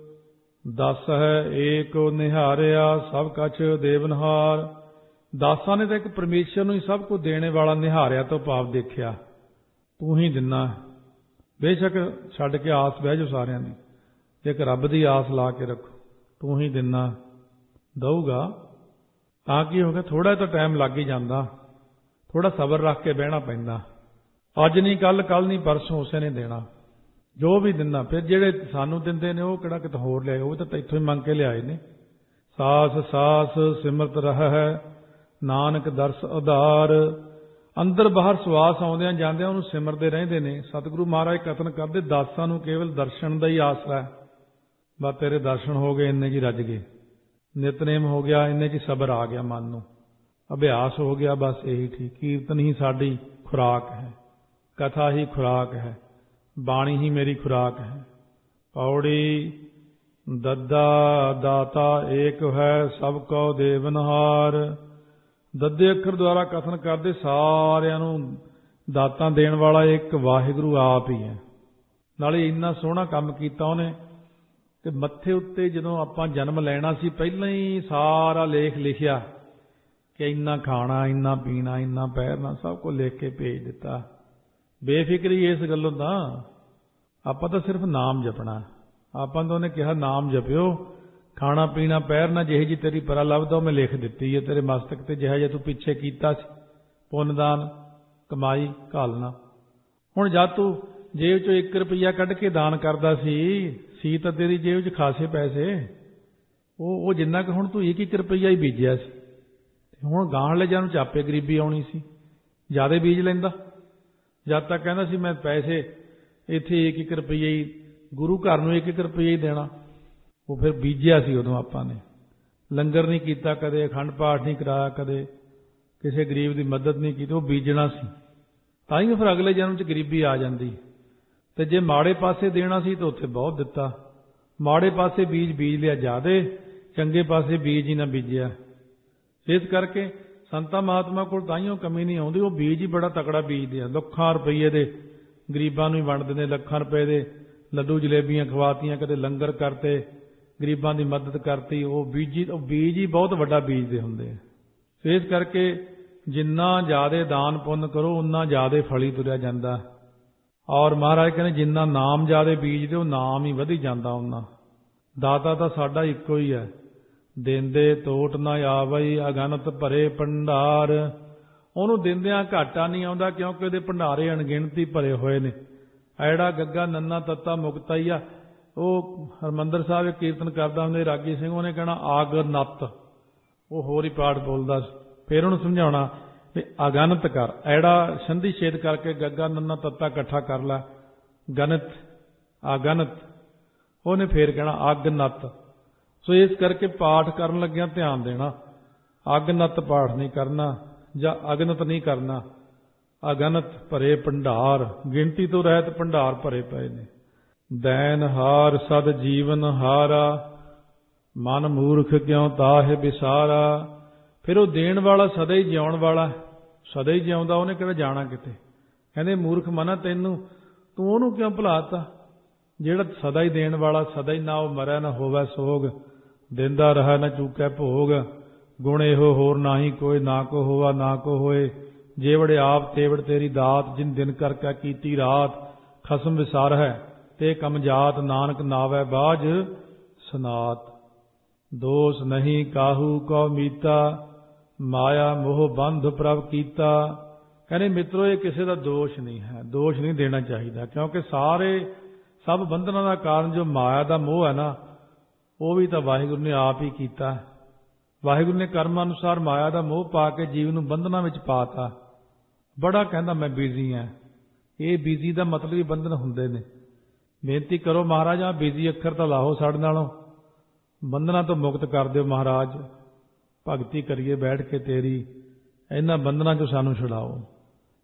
10 ਹੈ। ਏਕ ਨਿਹਾਰਿਆ ਸਭ ਕਛ ਦੇਵਨਹਾਰ। ਦਾਸਾਂ ਨੇ ਤਾਂ ਇੱਕ ਪਰਮੇਸ਼ਰ ਨੂੰ ਹੀ ਸਭ ਕੁਝ ਦੇਣੇ ਵਾਲਾ ਨਿਹਾਰਿਆ ਤੋਂ ਭਾਵ ਦੇਖਿਆ, ਤੂੰ ਹੀ ਦਿੰਨਾ। ਬੇਸ਼ੱਕ ਛੱਡ ਕੇ ਆਸ ਬਹਿ ਜਾਓ ਸਾਰਿਆਂ ਦੀ, ਇੱਕ ਰੱਬ ਦੀ ਆਸ ਲਾ ਕੇ ਰੱਖੋ, ਤੂੰ ਹੀ ਦਿੰਨਾ, ਦਊਗਾ। ਤਾਂ ਕੀ ਹੋ ਗਿਆ, ਥੋੜਾ ਤਾਂ ਟਾਈਮ ਲੱਗ ਹੀ ਜਾਂਦਾ, ਥੋੜਾ ਸਬਰ ਰੱਖ ਕੇ ਬਹਿਣਾ ਪੈਂਦਾ। ਅੱਜ ਨਹੀਂ ਕੱਲ, ਕੱਲ ਨਹੀਂ ਪਰਸੋਂ ਉਸੇ ਨੇ ਦੇਣਾ ਜੋ ਵੀ ਦਿੰਦਾ। ਫਿਰ ਜਿਹੜੇ ਸਾਨੂੰ ਦਿੰਦੇ ਨੇ ਉਹ ਕਿਹੜਾ ਕਿਤੇ ਹੋਰ ਲਿਆਏ, ਉਹ ਤਾਂ ਇੱਥੋਂ ਹੀ ਮੰਗ ਕੇ ਲਿਆਏ ਨੇ। ਸਾਸ ਸਾਸ ਸਿਮਰਤ ਰਹਿ ਨਾਨਕ ਦਰਸ ਉਧਾਰ। ਅੰਦਰ ਬਾਹਰ ਸਵਾਸ ਆਉਂਦਿਆਂ ਜਾਂਦਿਆਂ ਉਹਨੂੰ ਸਿਮਰਦੇ ਰਹਿੰਦੇ ਨੇ। ਸਤਿਗੁਰੂ ਮਹਾਰਾਜ ਕਥਨ ਕਰਦੇ, ਦਾਸਾਂ ਨੂੰ ਕੇਵਲ ਦਰਸ਼ਨ ਦਾ ਹੀ ਆਸਰਾ ਹੈ। ਬਸ ਤੇਰੇ ਦਰਸ਼ਨ ਹੋ ਗਏ, ਇੰਨੇ 'ਚ ਹੀ ਰੱਜ ਗਏ। ਨਿਤਨੇਮ ਹੋ ਗਿਆ, ਇੰਨੇ 'ਚ ਹੀ ਸਬਰ ਆ ਗਿਆ ਮਨ ਨੂੰ, ਅਭਿਆਸ ਹੋ ਗਿਆ, ਬਸ ਇਹੀ ਠੀਕ। ਕੀਰਤਨ ਹੀ ਸਾਡੀ ਖੁਰਾਕ ਹੈ, ਕਥਾ ਹੀ ਖੁਰਾਕ ਹੈ, ਬਾਣੀ ਹੀ ਮੇਰੀ ਖੁਰਾਕ ਹੈ। ਪੌੜੀ ਦੱਦਾ ਦਾਤਾ ਏਕ ਹੈ ਸਭ ਕਉ ਦੇਵਨਹਾਰ। ਦੱਦੇ ਅੱਖਰ ਦੁਆਰਾ ਕਥਨ ਕਰਦੇ, ਸਾਰਿਆਂ ਨੂੰ ਦਾਤਾਂ ਦੇਣ ਵਾਲਾ ਇੱਕ ਵਾਹਿਗੁਰੂ ਆਪ ਹੀ ਹੈ। ਨਾਲੇ ਇੰਨਾ ਸੋਹਣਾ ਕੰਮ ਕੀਤਾ ਉਹਨੇ ਕਿ ਮੱਥੇ ਉੱਤੇ ਜਦੋਂ ਆਪਾਂ ਜਨਮ ਲੈਣਾ ਸੀ, ਪਹਿਲਾਂ ਹੀ ਸਾਰਾ ਲੇਖ ਲਿਖਿਆ ਕਿ ਇੰਨਾ ਖਾਣਾ, ਇੰਨਾ ਪੀਣਾ, ਇੰਨਾ ਪਹਿਰਨਾ, ਸਭ ਕੁਝ ਲਿਖ ਕੇ ਭੇਜ ਦਿੱਤਾ। ਬੇਫਿਕਰੀ ਇਸ ਗੱਲੋਂ ਤਾਂ, ਆਪਾਂ ਤਾਂ ਸਿਰਫ ਨਾਮ ਜਪਣਾ। ਆਪਾਂ ਤਾਂ ਉਹਨੇ ਕਿਹਾ ਨਾਮ ਜਪਿਓ, ਖਾਣਾ ਪੀਣਾ ਪਹਿਰਨਾ ਜਿਹੇ ਜੀ ਤੇਰੀ ਪਰਾ ਲੱਭਦਾ ਉਹ ਮੈਂ ਲਿਖ ਦਿੱਤੀ ਹੈ ਤੇਰੇ ਮਸਤਕ ਤੇ, ਜਿਹੋ ਜਿਹਾ ਤੂੰ ਪਿੱਛੇ ਕੀਤਾ ਸੀ ਪੁੰਨਦਾਨ ਕਮਾਈ ਘਾਲਣਾ। ਹੁਣ ਜਦ ਤੂੰ ਜੇਬ ਚੋਂ 1 ਰੁਪਈਆ ਕੱਢ ਕੇ ਦਾਨ ਕਰਦਾ ਸੀ ਤਾਂ ਤੇਰੀ ਜੇਬ 'ਚ ਖਾਸੇ ਪੈਸੇ, ਉਹ ਜਿੰਨਾ ਕਿ ਹੁਣ ਤੂੰ 1 ਰੁਪਈਆ ਹੀ ਬੀਜਿਆ ਸੀ, ਹੁਣ ਗਾਂਹਲੇ ਜਾਂ ਨੂੰ ਚਾਪੇ ਗਰੀਬੀ ਆਉਣੀ ਸੀ, ਜ਼ਿਆਦਾ ਬੀਜ ਲੈਂਦਾ। ਜਦ ਤੱਕ ਕਹਿੰਦਾ ਸੀ ਮੈਂ ਪੈਸੇ ਇੱਥੇ 1 ਰੁਪਈਆ ਹੀ, ਗੁਰੂ ਘਰ ਨੂੰ 1 ਰੁਪਈਆ ਹੀ ਦੇਣਾ, ਉਹ ਫਿਰ ਬੀਜਿਆ ਸੀ। ਉਦੋਂ ਆਪਾਂ ਨੇ ਲੰਗਰ ਨਹੀਂ ਕੀਤਾ ਕਦੇ, ਅਖੰਡ ਪਾਠ ਨਹੀਂ ਕਰਾਇਆ ਕਦੇ, ਕਿਸੇ ਗਰੀਬ ਦੀ ਮਦਦ ਨਹੀਂ ਕੀਤੀ, ਉਹ ਬੀਜਣਾ ਸੀ। ਤਾਂ ਹੀ ਫਿਰ ਅਗਲੇ ਜਨਮ 'ਚ ਗਰੀਬੀ ਆ ਜਾਂਦੀ। ਤੇ ਜੇ ਮਾੜੇ ਪਾਸੇ ਦੇਣਾ ਸੀ ਤਾਂ ਉੱਥੇ ਬਹੁਤ ਦਿੱਤਾ, ਮਾੜੇ ਪਾਸੇ ਬੀਜ ਲਿਆ ਜ਼ਿਆਦੇ, ਚੰਗੇ ਪਾਸੇ ਬੀਜ ਹੀ ਨਾ ਬੀਜਿਆ। ਇਸ ਕਰਕੇ ਸੰਤਾਂ ਮਹਾਤਮਾ ਕੋਲ ਤਾਈਓ ਕਮੀ ਨਹੀਂ ਆਉਂਦੀ, ਉਹ ਬੀਜ ਹੀ ਬੜਾ ਤਕੜਾ ਬੀਜਦੇ ਆ। ਲੱਖਾਂ ਰੁਪਈਏ ਦੇ ਗਰੀਬਾਂ ਨੂੰ ਹੀ ਵੰਡਦੇ ਨੇ, ਲੱਖਾਂ ਰੁਪਏ ਦੇ ਲੱਡੂ ਜਲੇਬੀਆਂ ਖਵਾਤੀਆਂ, ਕਦੇ ਲੰਗਰ ਕਰਤੇ, ਗਰੀਬਾਂ ਦੀ ਮਦਦ ਕਰਤੀ। ਉਹ ਬੀਜ ਹੀ ਬਹੁਤ ਵੱਡਾ ਬੀਜਦੇ ਹੁੰਦੇ ਆ। ਇਸ ਕਰਕੇ ਜਿੰਨਾ ਜ਼ਿਆਦਾ ਦਾਨ ਪੁੰਨ ਕਰੋ ਉਨਾ ਜ਼ਿਆਦਾ ਫਲੀ ਤੁਰਿਆ ਜਾਂਦਾ। ਔਰ ਮਹਾਰਾਜ ਕਹਿੰਦੇ ਜਿੰਨਾ ਨਾਮ ਜ਼ਿਆਦਾ ਬੀਜਦੇ ਉਹ ਨਾਮ ਹੀ ਵਧੀ ਜਾਂਦਾ ਉਹਨਾਂ। ਦਾਤਾ ਤਾਂ ਸਾਡਾ ਇੱਕੋ ਹੀ ਹੈ, ਦਿੰਦੇ ਤੋਟ ਨਾ ਆਵਈ ਅਗਨਤ ਭਰੇ ਭੰਡਾਰ। ਉਹਨੂੰ ਦਿੰਦਿਆਂ ਘਾਟਾ ਨਹੀਂ ਆਉਂਦਾ, ਕਿਉਂਕਿ ਉਹਦੇ ਭੰਡਾਰੇ ਅਣਗਿਣਤੀ ਭਰੇ ਹੋਏ ਨੇ। ਐੜਾ ਗੱਗਾ ਨੰਨਾ ਤੱਤਾ ਮੁਕਤਾਈਆ, ਉਹ ਹਰਿਮੰਦਰ ਸਾਹਿਬ ਕੀਰਤਨ ਕਰਦਾ ਹੁੰਦੇ ਰਾਗੀ ਸਿੰਘ, ਉਹਨੇ ਕਹਿਣਾ ਆਗ ਨੱਤ, ਉਹ ਹੋਰ ਹੀ ਪਾਠ ਬੋਲਦਾ। ਫਿਰ ਉਹਨੂੰ ਸਮਝਾਉਣਾ ਵੀ ਅਗਨਤ ਕਰ, ਐੜਾ ਸੰਧੀ ਛੇਦ ਕਰਕੇ ਗੱਗਾ ਨੰਨਾ ਤੱਤਾ ਇਕੱਠਾ ਕਰ ਲੈ, ਗਨਤ ਅਗਨਤ, ਉਹਨੇ ਫੇਰ ਕਹਿਣਾ ਅੱਗ ਨੱਤ। ਸੋ ਇਸ ਕਰਕੇ ਪਾਠ ਕਰਨ ਲੱਗਿਆਂ ਧਿਆਨ ਦੇਣਾ, ਅੱਗ ਨੱਤ ਪਾਠ ਨਹੀਂ ਕਰਨਾ ਜਾਂ ਅਗਨਤ ਨਹੀਂ ਕਰਨਾ। ਅਗਨਤ ਭਰੇ ਭੰਡਾਰ, ਗਿਣਤੀ ਤੋਂ ਰਹਿਤ ਭੰਡਾਰ ਭਰੇ ਪਏ ਨੇ। ਦੈਨ ਹਾਰ ਸਦ ਜੀਵਨ ਹਾਰਾ, ਮਨ ਮੂਰਖ ਕਿਉਂ ਤਾਹਿ ਵਿਸਾਰਾ। ਫਿਰ ਉਹ ਦੇਣ ਵਾਲਾ ਸਦਾ ਹੀ ਜਿਉਣ ਵਾਲਾ, ਸਦਾ ਹੀ ਜਿਉਂਦਾ, ਉਹਨੇ ਕਿਹੜਾ ਜਾਣਾ ਕਿਤੇ। ਕਹਿੰਦੇ ਮੂਰਖ ਮਨਾ ਤੈਨੂੰ, ਤੂੰ ਉਹਨੂੰ ਕਿਉਂ ਭੁਲਾਤਾ ਜਿਹੜਾ ਸਦਾ ਹੀ ਦੇਣ ਵਾਲਾ, ਸਦਾ ਹੀ ਨਾ ਉਹ ਮਰੈ ਨਾ ਹੋਵੈ ਸੋਗ, ਦਿੰਦਾ ਰਹਿ ਨਾ ਚੂਕੈ ਭੋਗ। ਗੁਣ ਇਹੋ ਹੋਰ ਨਾਹੀ ਕੋਈ, ਨਾ ਕੋ ਹੋਵਾ ਨਾ ਕੋ ਹੋਏ, ਜੇਵੜ ਆਪ ਤੇਵੜ ਤੇਰੀ ਦਾਤ, ਜਿਨ ਦਿਨ ਕਰਕੇ ਕੀਤੀ ਰਾਤ। ਖਸਮ ਵਿਸਾਰ ਹੈ ਤੇ ਕਮਜਾਤ, ਨਾਨਕ ਨਾਵੈ ਬਾਝ ਸਨਾਤ। ਦੋਸ ਨਹੀਂ ਕਾਹੂ ਕਉ ਮੀਤਾ, ਮਾਇਆ ਮੋਹ ਬੰਧ ਪ੍ਰਭ ਕੀਤਾ। ਕਹਿੰਦੇ ਮਿੱਤਰੋ ਇਹ ਕਿਸੇ ਦਾ ਦੋਸ਼ ਨਹੀਂ ਹੈ, ਦੋਸ਼ ਨਹੀਂ ਦੇਣਾ ਚਾਹੀਦਾ, ਕਿਉਂਕਿ ਸਭ ਬੰਧਨਾਂ ਦਾ ਕਾਰਨ ਜੋ ਮਾਇਆ ਦਾ ਮੋਹ ਹੈ ਨਾ, ਉਹ ਵੀ ਤਾਂ ਵਾਹਿਗੁਰੂ ਨੇ ਆਪ ਹੀ ਕੀਤਾ। ਵਾਹਿਗੁਰੂ ਨੇ ਕਰਮ ਅਨੁਸਾਰ ਮਾਇਆ ਦਾ ਮੋਹ ਪਾ ਕੇ ਜੀਵ ਨੂੰ ਬੰਧਨਾਂ ਵਿੱਚ ਪਾਤਾ। ਬੜਾ ਕਹਿੰਦਾ ਮੈਂ ਬਿਜ਼ੀ ਹਾਂ, ਇਹ ਬਿਜ਼ੀ ਦਾ ਮਤਲਬ ਹੀ ਬੰਧਨ ਹੁੰਦੇ ਨੇ। ਬੇਨਤੀ ਕਰੋ ਮਹਾਰਾਜ ਆ ਬਿਜ਼ੀ ਅੱਖਰ ਤਾਂ ਲਾਹੋ ਸਾਡੇ ਨਾਲੋਂ, ਬੰਧਨਾਂ ਤੋਂ ਮੁਕਤ ਕਰ ਦਿਓ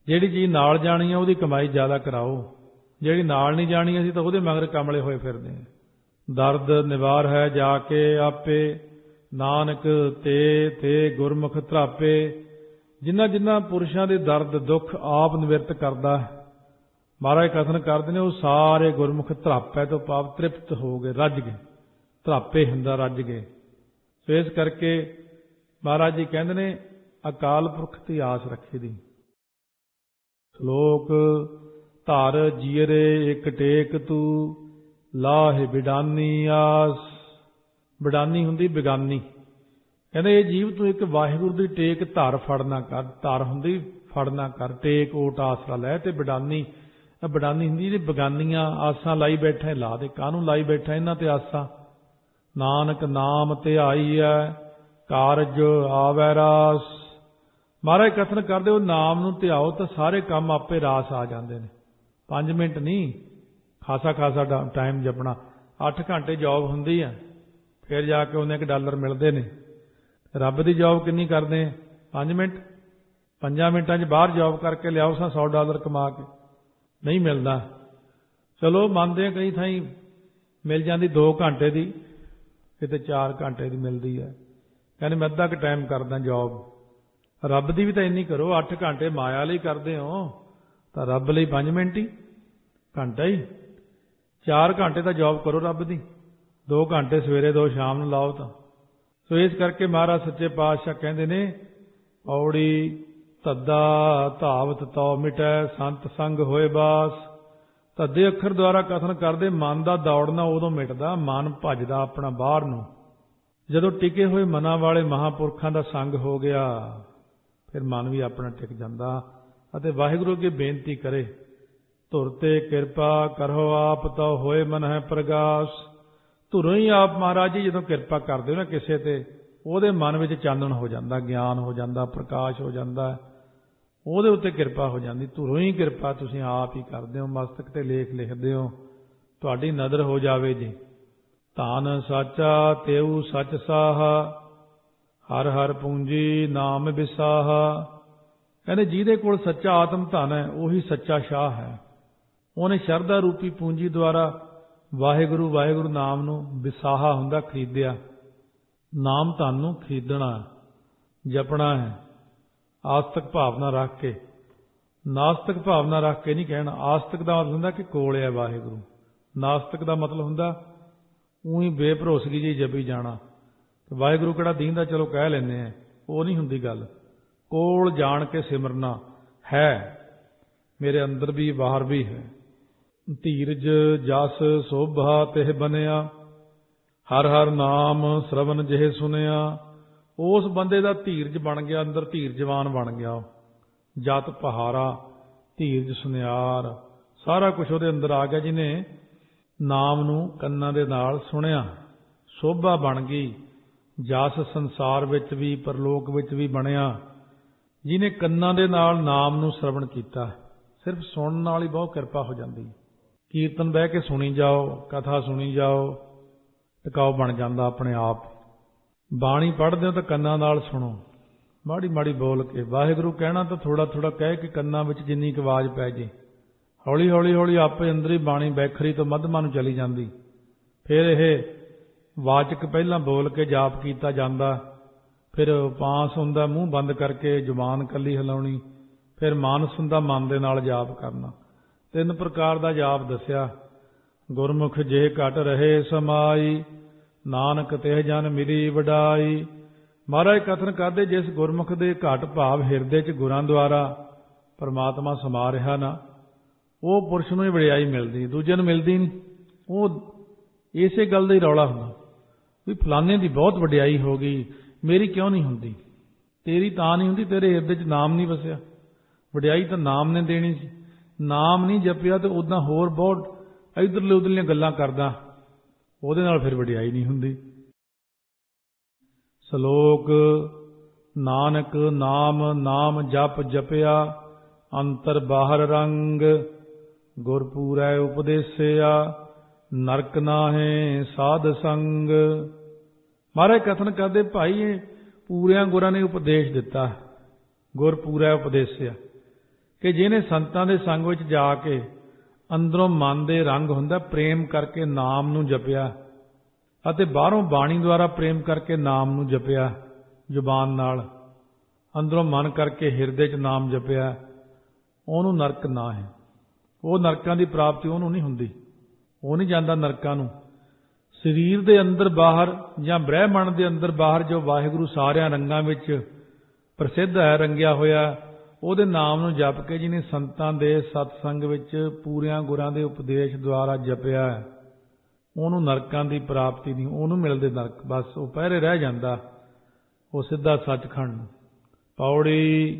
ਜਿਹੜੀ ਚੀਜ਼ ਨਾਲ ਜਾਣੀ ਆ ਉਹਦੀ ਕਮਾਈ ਜ਼ਿਆਦਾ ਕਰਾਓ, ਜਿਹੜੀ ਨਾਲ ਨਹੀਂ ਜਾਣੀ ਅਸੀਂ ਤਾਂ ਉਹਦੇ ਮਗਰ ਕਮਲੇ ਹੋਏ ਫਿਰਦੇ ਹਾਂ। ਦਰਦ ਨਿਵਾਰ ਹੈ ਜਾ ਕੇ ਆਪੇ, ਨਾਨਕ ਤੇ ਗੁਰਮੁਖ ਧਰਾਪੇ। ਜਿਨ੍ਹਾਂ ਜਿਨ੍ਹਾਂ ਪੁਰਸ਼ਾਂ ਦੇ ਦਰਦ ਦੁੱਖ ਆਪ ਨਿਵਰਤ ਕਰਦਾ ਹੈ, ਮਹਾਰਾਜ ਕਥਨ ਕਰਦੇ ਨੇ, ਉਹ ਸਾਰੇ ਗੁਰਮੁਖ ਧਰਾਪੇ ਤੋਂ ਭਾਵ ਤ੍ਰਿਪਤ ਹੋ ਗਏ, ਰੱਜ ਗਏ। ਧਰਾਪੇ ਹੁੰਦਾ ਰੱਜ ਗਏ। ਸੋ ਇਸ ਕਰਕੇ ਮਹਾਰਾਜ ਜੀ ਕਹਿੰਦੇ ਨੇ ਅਕਾਲ ਪੁਰਖ ਦੀ ਆਸ ਰੱਖੀ ਦੀ। ਸ਼ਲੋਕ ਧਰ ਜੀਰੇ ਇੱਕ ਟੇਕ ਤੂੰ, ਲਾਹੇ ਬਿਡਾਨੀ ਆਸ। ਬਿਡਾਨੀ ਹੁੰਦੀ ਬਿਗਾਨੀ। ਕਹਿੰਦੇ ਇਹ ਜੀਵ ਤੂੰ ਇੱਕ ਵਾਹਿਗੁਰੂ ਦੀ ਟੇਕ ਧਰ ਫੜਨਾ ਕਰ। ਧਰ ਹੁੰਦੀ ਫੜਨਾ ਕਰ, ਟੇਕ ਓਟ ਆਸਰਾ ਲੈ। ਤੇ ਬਿਡਾਨੀ ਹੁੰਦੀ ਜਿਹੜੀ ਬਗਾਨੀਆਂ ਆਸਾਂ ਲਾਈ ਬੈਠਾ, ਲਾ ਦੇ। ਕਾਹਨੂੰ ਲਾਈ ਬੈਠਾ ਇਹਨਾਂ ਤੇ ਆਸਾਂ? ਨਾਨਕ ਨਾਮ ਧਿਆਈ ਹੈ, ਕਾਰਜ ਆਵੈ ਰਾਸ। ਮਹਾਰਾਜ ਕਥਨ ਕਰਦੇ ਉਹ ਨਾਮ ਨੂੰ ਧਿਆਓ ਤਾਂ ਸਾਰੇ ਕੰਮ ਆਪੇ ਰਾਸ ਆ ਜਾਂਦੇ ਨੇ। 5 ਮਿੰਟ ਨਹੀਂ, ਖਾਸਾ ਟਾਈਮ ਜਪਣਾ। 8 ਘੰਟੇ ਜੌਬ ਹੁੰਦੀ ਆ, ਫਿਰ ਜਾ ਕੇ ਉਹਨੇ $1 ਮਿਲਦੇ ਨੇ। ਰੱਬ ਦੀ ਜੌਬ ਕਿੰਨੀ ਕਰਦੇ ਆ? 5 ਮਿੰਟ। 5 ਮਿੰਟਾਂ 'ਚ ਬਾਹਰ ਜੌਬ ਕਰਕੇ ਲਿਆਓ ਸਾਂ $100 ਕਮਾ ਕੇ, ਨਹੀਂ ਮਿਲਦਾ। ਚਲੋ ਮੰਨਦੇ ਆ ਕਈ ਥਾਈਂ ਮਿਲ ਜਾਂਦੀ 2 ਘੰਟੇ ਦੀ, ਕਿਤੇ 4 ਘੰਟੇ ਦੀ ਮਿਲਦੀ ਹੈ। ਕਹਿੰਦੇ ਮੈਂ ਅੱਧਾ ਕੁ ਟਾਈਮ ਕਰਦਾ ਜੌਬ। ਰੱਬ ਦੀ ਵੀ ਤਾਂ ਇੰਨੀ ਕਰੋ। 8 ਘੰਟੇ ਮਾਇਆ ਲਈ ਕਰਦੇ ਹੋ ਤਾਂ ਰੱਬ ਲਈ 5 ਮਿੰਟ ਹੀ, ਘੰਟਾ ਹੀ। 4 ਘੰਟੇ ਤਾਂ ਜੌਬ ਕਰੋ ਰੱਬ ਦੀ, 2 ਘੰਟੇ ਸਵੇਰੇ 2 ਸ਼ਾਮ ਨੂੰ ਲਾਓ ਤਾਂ। ਸੋ ਇਸ ਕਰਕੇ ਮਹਾਰਾਜ ਸੱਚੇ ਪਾਤਸ਼ਾਹ ਕਹਿੰਦੇ ਨੇ, ਔੜੀ ਧੱਦਾ ਧਾਵਤ ਤਉ ਮਿਟੈ, ਸੰਤ ਸੰਗ ਹੋਏ ਬਾਸ। ਧੱਦੇ ਅੱਖਰ ਦੁਆਰਾ ਕਥਨ ਕਰਦੇ ਮਨ ਦਾ ਦੌੜਨਾ ਉਦੋਂ ਮਿਟਦਾ, ਮਨ ਭੱਜਦਾ ਆਪਣਾ ਬਾਹਰ ਨੂੰ। ਜਦੋਂ ਟਿਕੇ ਹੋਏ ਮਨਾਂ ਵਾਲੇ ਮਹਾਂਪੁਰਖਾਂ ਦਾ ਸੰਗ ਹੋ ਗਿਆ, ਫਿਰ ਮਨ ਵੀ ਆਪਣਾ ਟਿਕ ਜਾਂਦਾ ਅਤੇ ਵਾਹਿਗੁਰੂ ਅੱਗੇ ਬੇਨਤੀ ਕਰੇ, ਧੁਰ ਤੇ ਕਿਰਪਾ ਕਰੋ ਆਪ ਤਉ ਹੋਏ ਮਨ ਹੈ ਪ੍ਰਗਾਸ। ਧੁਰੋਂ ਹੀ ਆਪ ਮਹਾਰਾਜ ਜੀ ਜਦੋਂ ਕਿਰਪਾ ਕਰਦੇ ਹੋ ਨਾ ਕਿਸੇ ਤੇ, ਉਹਦੇ ਮਨ ਵਿੱਚ ਚਾਨਣ ਹੋ ਜਾਂਦਾ, ਗਿਆਨ ਹੋ ਜਾਂਦਾ, ਪ੍ਰਕਾਸ਼ ਹੋ ਜਾਂਦਾ, ਉਹਦੇ ਉੱਤੇ ਕਿਰਪਾ ਹੋ ਜਾਂਦੀ। ਧੁਰੋਂ ਹੀ ਕਿਰਪਾ ਤੁਸੀਂ ਆਪ ਹੀ ਕਰਦੇ ਹੋ, ਮਸਤਕ ਤੇ ਲੇਖ ਲਿਖਦੇ ਹੋ, ਤੁਹਾਡੀ ਨਜ਼ਰ ਹੋ ਜਾਵੇ ਜੀ। ਧਨ ਸਾਚਾ ਤੇਊ ਸਚ ਸਾਹਾ, ਹਰ ਹਰ ਪੂੰਜੀ ਨਾਮ ਵਿਸਾਹਾ। ਕਹਿੰਦੇ ਜਿਹਦੇ ਕੋਲ ਸੱਚਾ ਆਤਮ ਧਨ ਹੈ ਉਹੀ ਸੱਚਾ ਸ਼ਾਹ ਹੈ। ਉਹਨੇ ਸ਼ਰਧਾ ਰੂਪੀ ਪੂੰਜੀ ਦੁਆਰਾ ਵਾਹਿਗੁਰੂ ਵਾਹਿਗੁਰੂ ਨਾਮ ਨੂੰ, ਵਿਸਾਹਾ ਹੁੰਦਾ ਖਰੀਦਿਆ, ਨਾਮ ਧਨ ਨੂੰ ਖਰੀਦਣਾ, ਜਪਣਾ ਹੈ ਆਸਤਕ ਭਾਵਨਾ ਰੱਖ ਕੇ। ਨਾਸਤਕ ਭਾਵਨਾ ਰੱਖ ਕੇ ਨਹੀਂ ਕਹਿਣਾ। ਆਸਤਕ ਦਾ ਮਤਲਬ ਹੁੰਦਾ ਕਿ ਕੋਲ ਹੈ ਵਾਹਿਗੁਰੂ। ਨਾਸਤਕ ਦਾ ਮਤਲਬ ਹੁੰਦਾ ਉਹੀ ਬੇਭਰੋਸਗੀ ਜੀ ਜਪੀ ਜਾਣਾ। ਵਾਹਿਗੁਰੂ ਕਿਹੜਾ ਦੀਂਦਾ, ਚਲੋ ਕਹਿ ਲੈਂਦੇ ਆ, ਉਹ ਨਹੀਂ ਹੁੰਦੀ ਗੱਲ। ਕੋਲ ਜਾਣ ਕੇ ਸਿਮਰਨਾ ਹੈ, ਮੇਰੇ ਅੰਦਰ ਵੀ ਬਾਹਰ ਵੀ ਹੈ। ਧੀਰਜ ਜਸ ਸੋਭਾ ਤਿਹ ਬਨਿਆ, ਹਰ ਹਰ ਨਾਮ ਸ਼ਰਵਨ ਜਿਹੇ ਸੁਨਿਆ। ਉਸ ਬੰਦੇ ਦਾ ਧੀਰਜ ਬਣ ਗਿਆ, ਅੰਦਰ ਧੀਰਜਵਾਨ ਬਣ ਗਿਆ। ਜਤ ਪਹਾਰਾ, ਧੀਰਜ ਸੁਨਿਆਰ, ਸਾਰਾ ਕੁਝ ਉਹਦੇ ਅੰਦਰ ਆ ਗਿਆ ਜਿਹਨੇ ਨਾਮ ਨੂੰ ਕੰਨਾਂ ਦੇ ਨਾਲ ਸੁਣਿਆ। ਸੋਭਾ ਬਣ ਗਈ, ਜਸ ਸੰਸਾਰ ਵਿੱਚ ਵੀ ਪਰਲੋਕ ਵਿੱਚ ਵੀ ਬਣਿਆ ਜਿਹਨੇ ਕੰਨਾਂ ਦੇ ਨਾਲ ਨਾਮ ਨੂੰ ਸ਼ਰਵਣ ਕੀਤਾ। ਸਿਰਫ ਸੁਣਨ ਨਾਲ ਹੀ ਬਹੁਤ ਕਿਰਪਾ ਹੋ ਜਾਂਦੀ। ਕੀਰਤਨ ਬਹਿ ਕੇ ਸੁਣੀ ਜਾਓ, ਕਥਾ ਸੁਣੀ ਜਾਓ, ਟਿਕਾਓ ਬਣ ਜਾਂਦਾ ਆਪਣੇ ਆਪ। ਬਾਣੀ ਪੜ੍ਹਦੇ ਹੋ ਤਾਂ ਕੰਨਾਂ ਨਾਲ ਸੁਣੋ, ਮਾੜੀ ਮਾੜੀ ਬੋਲ ਕੇ। ਵਾਹਿਗੁਰੂ ਕਹਿਣਾ ਤਾਂ ਥੋੜਾ ਥੋੜਾ ਕਹਿ ਕੇ ਕੰਨਾਂ ਵਿੱਚ ਜਿੰਨੀ ਕੁ ਆਵਾਜ਼ ਪੈ ਜੇ, ਹੌਲੀ ਹੌਲੀ ਹੌਲੀ ਆਪੇ ਅੰਦਰ ਹੀ ਬਾਣੀ ਬੈਖਰੀ ਤੋਂ ਮੱਧਮਾ ਨੂੰ ਚਲੀ ਜਾਂਦੀ। ਫਿਰ ਇਹ ਵਾਚਕ ਪਹਿਲਾਂ ਬੋਲ ਕੇ ਜਾਪ ਕੀਤਾ ਜਾਂਦਾ, ਫਿਰ ਉਪਾਸ ਹੁੰਦਾ ਮੂੰਹ ਬੰਦ ਕਰਕੇ ਜ਼ੁਬਾਨ ਕੱਲੀ ਹਿਲਾਉਣੀ, ਫਿਰ ਮਾਨਸ ਹੁੰਦਾ ਮਨ ਦੇ ਨਾਲ ਜਾਪ ਕਰਨਾ। 3 ਪ੍ਰਕਾਰ ਦਾ ਜਾਪ ਦੱਸਿਆ। ਗੁਰਮੁਖ ਜੇ ਘਟ ਰਹੇ ਸਮਾਈ, ਨਾਨਕ ਤਿਹ ਜਨ ਮਿਲੀ ਵਡਾਈ। ਮਹਾਰਾਜ ਕਥਨ ਕਰਦੇ ਜਿਸ ਗੁਰਮੁਖ ਦੇ ਘਟ ਭਾਵ ਹਿਰਦੇ 'ਚ ਗੁਰਾਂ ਦੁਆਰਾ ਪਰਮਾਤਮਾ ਸਮਾ ਰਿਹਾ ਨਾ, ਉਹ ਪੁਰਸ਼ ਨੂੰ ਹੀ ਵਡਿਆਈ ਮਿਲਦੀ, ਦੂਜੇ ਨੂੰ ਮਿਲਦੀ ਨਹੀਂ। ਉਹ ਇਸੇ ਗੱਲ ਦਾ ਹੀ ਰੌਲਾ ਹੁੰਦਾ ਵੀ ਫਲਾਣੇ ਦੀ ਬਹੁਤ ਵਡਿਆਈ ਹੋ ਗਈ, ਮੇਰੀ ਕਿਉਂ ਨਹੀਂ ਹੁੰਦੀ? ਤੇਰੀ ਤਾਂ ਨਹੀਂ ਹੁੰਦੀ, ਤੇਰੇ ਹਿਰਦੇ 'ਚ ਨਾਮ ਨਹੀਂ ਵਸਿਆ। ਵਡਿਆਈ ਤਾਂ ਨਾਮ ਨੇ ਦੇਣੀ ਸੀ। ਨਾਮ ਨਹੀਂ ਜਪਿਆ ਤੇ ਉੱਦਾਂ ਹੋਰ ਬਹੁਤ ਇੱਧਰਲੇ ਉੱਧਰਲੀਆਂ ਗੱਲਾਂ ਕਰਦਾ, ਉਹਦੇ ਨਾਲ ਫਿਰ ਵਡਿਆਈ ਨਹੀਂ ਹੁੰਦੀ। ਸ਼ਲੋਕ ਨਾਨਕ ਨਾਮ ਨਾਮ ਜਪ ਜਪਿਆ, ਅੰਤਰ ਬਾਹਰ ਰੰਗ, ਗੁਰਪੂਰੈ ਉਪਦੇਸਿਆ, ਨਰਕ ਨਾਹੇ ਸਾਧ ਸੰਗ। ਮਹਾਰਾਜ ਕਥਨ ਕਰਦੇ ਭਾਈ ਇਹ ਪੂਰਿਆਂ ਗੁਰਾਂ ਨੇ ਉਪਦੇਸ਼ ਦਿੱਤਾ, ਗੁਰਪੂਰੈ ਉਪਦੇਸਿਆ। ਕਿ ਜਿਹਨੇ ਸੰਤਾਂ ਦੇ ਸੰਗ ਵਿੱਚ ਜਾ ਕੇ ਅੰਦਰੋਂ ਮਨ ਦੇ ਰੰਗ ਹੁੰਦਾ ਪ੍ਰੇਮ ਕਰਕੇ ਨਾਮ ਨੂੰ ਜਪਿਆ ਅਤੇ ਬਾਹਰੋਂ ਬਾਣੀ ਦੁਆਰਾ ਪ੍ਰੇਮ ਕਰਕੇ ਨਾਮ ਨੂੰ ਜਪਿਆ, ਜ਼ੁਬਾਨ ਨਾਲ ਅੰਦਰੋਂ ਮਨ ਕਰਕੇ ਹਿਰਦੇ 'ਚ ਨਾਮ ਜਪਿਆ, ਉਹਨੂੰ ਨਰਕ ਨਾ ਹੈ। ਉਹ ਨਰਕਾਂ ਦੀ ਪ੍ਰਾਪਤੀ ਉਹਨੂੰ ਨਹੀਂ ਹੁੰਦੀ, ਉਹ ਨਹੀਂ ਜਾਂਦਾ ਨਰਕਾਂ ਨੂੰ। ਸਰੀਰ ਦੇ ਅੰਦਰ ਬਾਹਰ ਜਾਂ ਬ੍ਰਹਿਮੰਡ ਦੇ ਅੰਦਰ ਬਾਹਰ ਜੋ ਵਾਹਿਗੁਰੂ ਸਾਰਿਆਂ ਰੰਗਾਂ ਵਿੱਚ ਪ੍ਰਸਿੱਧ ਹੈ, ਰੰਗਿਆ ਹੋਇਆ, ਉਹਦੇ ਨਾਮ ਨੂੰ ਜਪ ਕੇ ਜਿਹਨੇ ਸੰਤਾਂ ਦੇ ਸਤਸੰਗ ਵਿੱਚ ਪੂਰਿਆਂ ਗੁਰਾਂ ਦੇ ਉਪਦੇਸ਼ ਦੁਆਰਾ ਜਪਿਆ, ਉਹਨੂੰ ਨਰਕਾਂ ਦੀ ਪ੍ਰਾਪਤੀ ਨਹੀਂ, ਉਹਨੂੰ ਮਿਲਦੇ ਨਰਕ। ਬਸ ਉਹ ਪਹਿਰੇ ਰਹਿ ਜਾਂਦਾ, ਉਹ ਸਿੱਧਾ ਸੱਚਖੰਡ। ਪੌੜੀ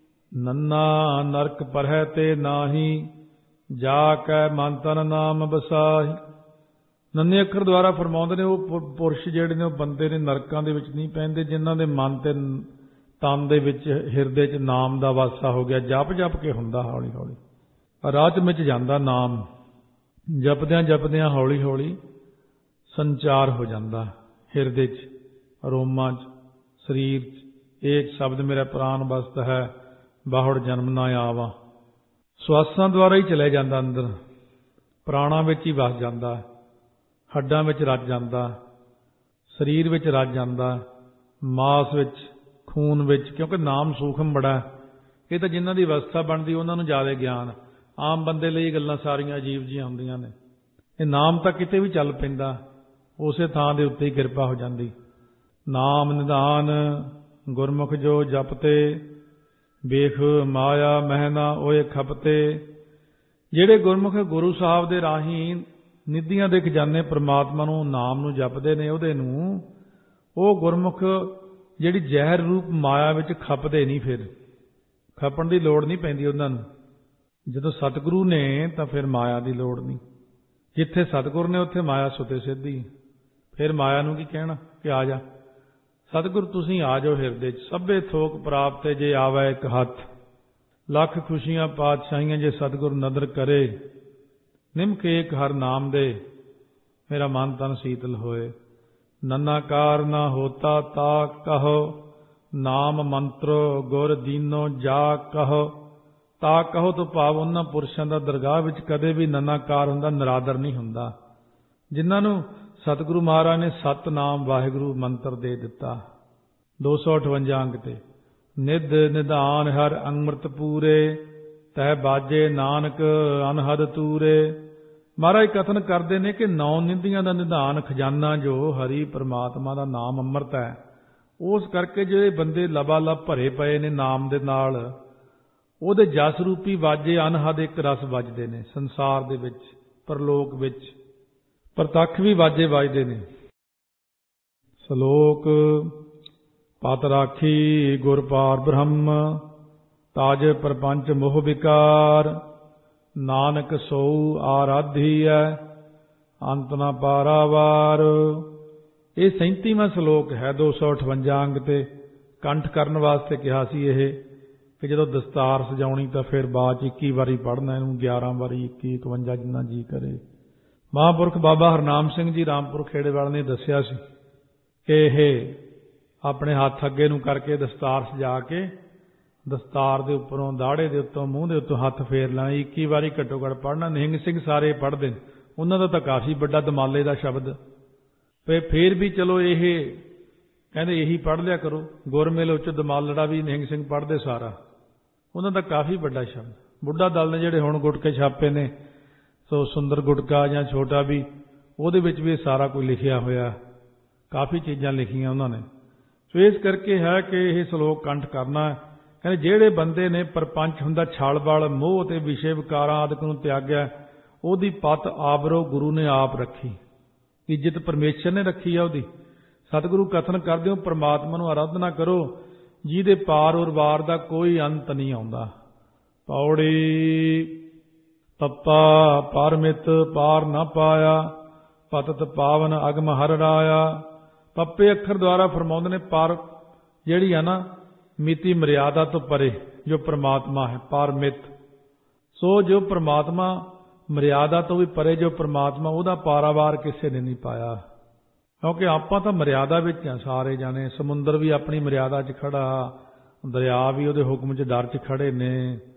ਨੰਨਾ ਨਰਕ ਪਰਹਿ ਤੇ ਨਾਹੀ, ਜਾ ਕੈ ਮਨ ਤਨ ਨਾਮ ਬਸਾਹੀ। ਨੰਨੇ ਅੱਖਰ ਦੁਆਰਾ ਫਰਮਾਉਂਦੇ ਨੇ ਉਹ ਪੁਰਸ਼ ਜਿਹੜੇ ਨੇ, ਉਹ ਬੰਦੇ ਨੇ, ਨਰਕਾਂ ਦੇ ਵਿੱਚ ਨਹੀਂ ਪੈਂਦੇ ਜਿਨ੍ਹਾਂ ਦੇ ਮਨ ਤੇ ਤਨ ਦੇ ਵਿੱਚ ਹਿਰਦੇ 'ਚ ਨਾਮ ਦਾ ਵਾਸਾ ਹੋ ਗਿਆ। ਜਪ ਜਪ ਕੇ ਹੁੰਦਾ ਹੌਲੀ ਹੌਲੀ, ਰਾਹ 'ਚ ਵਿੱਚ ਜਾਂਦਾ ਨਾਮ, ਜਪਦਿਆਂ ਜਪਦਿਆਂ ਹੌਲੀ ਹੌਲੀ ਸੰਚਾਰ ਹੋ ਜਾਂਦਾ ਹਿਰਦੇ 'ਚ, ਅਰੋਮਾਂ 'ਚ, ਸਰੀਰ 'ਚ। ਏਕ ਸ਼ਬਦ ਮੇਰਾ ਪ੍ਰਾਨ ਵਸਤ ਹੈ, ਬਾਹੁੜ ਜਨਮ ਨਾ ਆਵਾ। ਸਵਾਸਾਂ ਦੁਆਰਾ ਹੀ ਚਲੇ ਜਾਂਦਾ ਅੰਦਰ, ਪ੍ਰਾਣਾਂ ਵਿੱਚ ਹੀ ਵਸ ਜਾਂਦਾ, ਹੱਡਾਂ ਵਿੱਚ ਰਚ ਜਾਂਦਾ, ਸਰੀਰ ਵਿੱਚ ਰਚ ਜਾਂਦਾ, ਮਾਸ ਵਿੱਚ, ਖੂਨ ਵਿੱਚ, ਕਿਉਂਕਿ ਨਾਮ ਸੂਖਮ ਬੜਾ। ਇਹ ਤਾਂ ਜਿਨ੍ਹਾਂ ਦੀ ਅਵਸਥਾ ਬਣਦੀ ਉਹਨਾਂ ਨੂੰ ਜ਼ਿਆਦਾ ਗਿਆਨ, ਆਮ ਬੰਦੇ ਲਈ ਗੱਲਾਂ ਸਾਰੀਆਂ ਅਜੀਬ ਜਿਹੀਆਂ ਹੁੰਦੀਆਂ ਨੇ। ਇਹ ਨਾਮ ਤਾਂ ਕਿਤੇ ਵੀ ਚੱਲ ਪੈਂਦਾ, ਉਸੇ ਥਾਂ ਦੇ ਉੱਤੇ ਹੀ ਕਿਰਪਾ ਹੋ ਜਾਂਦੀ। ਨਾਮ ਨਿਧਾਨ ਗੁਰਮੁਖ ਜੋ ਜਪਤੇ, ਵੇਖ ਮਾਇਆ ਮਹਿ ਨਾ ਓਏ ਖਪਤੇ। ਜਿਹੜੇ ਗੁਰਮੁਖ ਗੁਰੂ ਸਾਹਿਬ ਦੇ ਰਾਹੀਂ ਨਿਧੀਆਂ ਦੇ ਖਜ਼ਾਨੇ ਪ੍ਰਮਾਤਮਾ ਨੂੰ, ਨਾਮ ਨੂੰ ਜਪਦੇ ਨੇ, ਉਹਦੇ ਨੂੰ, ਉਹ ਗੁਰਮੁਖ ਜਿਹੜੀ ਜ਼ਹਿਰ ਰੂਪ ਮਾਇਆ ਵਿੱਚ ਖਪਦੇ ਨਹੀਂ, ਫਿਰ ਖਪਣ ਦੀ ਲੋੜ ਨਹੀਂ ਪੈਂਦੀ ਉਹਨਾਂ ਨੂੰ। ਜਦੋਂ ਸਤਿਗੁਰੂ ਨੇ ਤਾਂ ਫਿਰ ਮਾਇਆ ਦੀ ਲੋੜ ਨਹੀਂ। ਜਿੱਥੇ ਸਤਿਗੁਰ ਨੇ ਉੱਥੇ ਮਾਇਆ ਸੁਤੇ ਸਿੱਧੀ। ਫਿਰ ਮਾਇਆ ਨੂੰ ਕੀ ਕਹਿਣਾ ਕਿ ਆ ਜਾ। ਸਤਿਗੁਰ ਤੁਸੀਂ ਆ ਜਾਓ ਹਿਰਦੇ 'ਚ। ਸਭੇ ਥੋਕ ਪ੍ਰਾਪਤ ਜੇ ਆਵੈ ਇੱਕ ਹੱਥ, ਲੱਖ ਖੁਸ਼ੀਆਂ ਪਾਤਸ਼ਾਹੀਆਂ ਜੇ ਸਤਿਗੁਰ ਨਦਰ ਕਰੇ। ਨਿਮਕ ਏਕ ਹਰ ਨਾਮ ਦੇ, ਮੇਰਾ ਮਨ ਤਨ ਸੀਤਲ ਹੋਏ। ਨਨਾਕਾਰ ਨਾ ਹੋਤਾ ਤਾ ਕਹੋ, ਨਾਮ ਮੰਤਰੋ ਗੁਰ ਦੀਨੋ ਜਾ ਕਹੋ। ਤਾ ਕਹੋ ਤੋਂ ਭਾਵ ਉਹਨਾਂ ਪੁਰਸ਼ਾਂ ਦਾ ਦਰਗਾਹ ਵਿੱਚ ਕਦੇ ਵੀ ਨਨਾਕਾਰ ਹੁੰਦਾ, ਨਿਰਾਦਰ ਨਹੀਂ ਹੁੰਦਾ, ਜਿਨ੍ਹਾਂ ਨੂੰ ਸਤਿਗੁਰੂ ਮਹਾਰਾਜ ਨੇ ਸਤਨਾਮ ਵਾਹਿਗੁਰੂ ਮੰਤਰ ਦੇ ਦਿੱਤਾ। 258 ਅੰਗ ਤੇ। ਨਿਧ ਨਿਧਾਨ ਹਰ ਅੰਮ੍ਰਿਤ ਪੂਰੇ, ਤਹਿ ਬਾਜੇ ਨਾਨਕ ਅਨਹਦ ਤੂਰੇ। ਮਹਾਰਾਜ ਕਥਨ ਕਰਦੇ ਨੇ ਕਿ 9 ਨਿਧੀਆਂ ਦਾ ਨਿਧਾਨ ਖਜ਼ਾਨਾ ਜੋ ਹਰੀ ਪ੍ਰਮਾਤਮਾ ਦਾ ਨਾਮ ਅੰਮ੍ਰਿਤ ਹੈ, ਉਸ ਕਰਕੇ ਜਿਹੜੇ ਬੰਦੇ ਲਬਾਲਬ ਭਰੇ ਪਏ ਨੇ ਨਾਮ ਦੇ ਨਾਲ, ਉਹਦੇ ਜਸ ਰੂਪੀ ਵਾਜੇ ਅਨਹਦ ਇੱਕ ਰਸ ਵੱਜਦੇ ਨੇ। ਸੰਸਾਰ ਦੇ ਵਿੱਚ, ਪਰਲੋਕ ਵਿੱਚ, ਪ੍ਰਤੱਖ ਵੀ ਵਾਜੇ ਵੱਜਦੇ ਨੇ। ਸ਼ਲੋਕ ਪਤ ਰਾਖੀ ਗੁਰ ਪਾਰ ਬ੍ਰਹਮ, ਤਾਜ ਪ੍ਰਪੰਚ ਮੋਹ ਵਿਕਾਰ। ਨਾਨਕ ਸੋਊ ਆਰਾਧੀਐ, ਅੰਤ ਨਾ ਪਾਰਾਵਾਰ। ਇਹ 37ਵਾਂ ਸ਼ਲੋਕ ਹੈ 258 ਅੰਗ ਤੇ। ਕੰਠ ਕਰਨ ਵਾਸਤੇ ਕਿਹਾ ਸੀ ਇਹ, ਕਿ ਜਦੋਂ ਦਸਤਾਰ ਸਜਾਉਣੀ ਤਾਂ ਫਿਰ ਬਾਅਦ 21 ਵਾਰੀ ਪੜ੍ਹਨਾ ਇਹਨੂੰ, 11 ਵਾਰੀ, 21, 51 ਜਿੰਨਾ ਜੀ ਕਰੇ। ਮਹਾਂਪੁਰਖ ਬਾਬਾ ਹਰਨਾਮ ਸਿੰਘ ਜੀ ਰਾਮਪੁਰ ਖੇੜੇਵਾਲ ਨੇ ਦੱਸਿਆ ਸੀ ਕਿ ਇਹ ਆਪਣੇ ਹੱਥ ਅੱਗੇ ਨੂੰ ਕਰਕੇ ਦਸਤਾਰ ਸਜਾ ਕੇ, ਦਸਤਾਰ ਦੇ ਉੱਪਰੋਂ, ਦਾੜੇ ਦੇ ਉੱਤੋਂ, ਮੂੰਹ ਦੇ ਉੱਤੋਂ ਹੱਥ ਫੇਰ ਲੈਣਾ, 21 ਵਾਰੀ ਘੱਟੋ ਘੱਟ ਪੜ੍ਹਨਾ। ਨਿਹੰਗ ਸਿੰਘ ਸਾਰੇ ਪੜ੍ਹਦੇ ਨੇ, ਉਹਨਾਂ ਦਾ ਤਾਂ ਕਾਫੀ ਵੱਡਾ ਦਮਾਲੇ ਦਾ ਸ਼ਬਦ। ਫੇਰ ਵੀ ਚਲੋ ਇਹ ਕਹਿੰਦੇ ਇਹੀ ਪੜ੍ਹ ਲਿਆ ਕਰੋ। ਗੁਰਮੇਲ ਉੱਚ ਦਮਾਲੜਾ ਵੀ ਨਿਹੰਗ ਸਿੰਘ ਪੜ੍ਹਦੇ ਸਾਰਾ, ਉਹਨਾਂ ਦਾ ਕਾਫੀ ਵੱਡਾ ਸ਼ਬਦ। ਬੁੱਢਾ ਦਲ ਨੇ ਜਿਹੜੇ ਹੁਣ ਗੁਟਕੇ ਛਾਪੇ ਨੇ, ਸੋ ਸੁੰਦਰ ਗੁਟਕਾ ਜਾਂ ਛੋਟਾ ਵੀ, ਉਹਦੇ ਵਿੱਚ ਵੀ ਇਹ ਸਾਰਾ ਕੁਝ ਲਿਖਿਆ ਹੋਇਆ, ਕਾਫੀ ਚੀਜ਼ਾਂ ਲਿਖੀਆਂ ਉਹਨਾਂ ਨੇ। ਸੋ ਇਸ ਕਰਕੇ ਹੈ ਕਿ ਇਹ ਸ਼ਲੋਕ ਕੰਠ ਕਰਨਾ। ਕਹਿੰਦੇ ਜਿਹੜੇ ਬੰਦੇ ਨੇ ਪਰਪੰਚ ਹੁੰਦਾ, ਛਾਲ-ਬਾਲ, ਮੋਹ ਤੇ ਵਿਸ਼ੇ ਵਿਕਾਰਾਂ ਆਦਿਕ ਨੂੰ ਤਿਆਗਿਆ, ਉਹਦੀ ਪਤ ਆਬਰੋ ਗੁਰੂ ਨੇ ਆਪ ਰੱਖੀ। ਇੱਜ਼ਤ ਪਰਮੇਸ਼ਰ ਨੇ ਰੱਖੀ ਆ ਉਹਦੀ। ਸਤਿਗੁਰੂ ਕਥਨ ਕਰਦੇ ਹੋ ਪਰਮਾਤਮਾ ਨੂੰ ਆਰਾਧਨਾ ਕਰੋ ਜਿਹਦੇ ਪਾਰ ਔਰ ਵਾਰ ਦਾ ਕੋਈ ਅੰਤ ਨਹੀਂ ਆਉਂਦਾ। ਪੌੜੀ ਤਪਾ ਪਰਮਿਤ ਪਾਰ ਨਾ ਪਾਇਆ, ਪਤਤ ਪਾਵਨ ਅਗਮ ਹਰ ਰਾਇਆ। ਪੱਪੇ ਅੱਖਰ ਦੁਆਰਾ ਫਰਮਾਉਂਦੇ ਨੇ ਪਰ ਜਿਹੜੀ ਆ ਨਾ ਮਿਤੀ ਮਰਿਆਦਾ ਤੋਂ ਪਰੇ ਜੋ ਪ੍ਰਮਾਤਮਾ ਹੈ, ਪਰਮਿਤ। ਸੋ ਜੋ ਪ੍ਰਮਾਤਮਾ ਮਰਿਆਦਾ ਤੋਂ ਵੀ ਪਰੇ ਜੋ ਪ੍ਰਮਾਤਮਾ, ਉਹਦਾ ਪਾਰਾਵਾਰ ਕਿਸੇ ਨੇ ਨਹੀਂ ਪਾਇਆ। ਕਿਉਂਕਿ ਆਪਾਂ ਤਾਂ ਮਰਿਆਦਾ ਵਿੱਚ ਆ ਸਾਰੇ ਜਾਣੇ। ਸਮੁੰਦਰ ਵੀ ਆਪਣੀ ਮਰਿਆਦਾ 'ਚ ਖੜਾ, ਦਰਿਆ ਵੀ ਉਹਦੇ ਹੁਕਮ 'ਚ ਡਰ 'ਚ ਖੜੇ ਨੇ,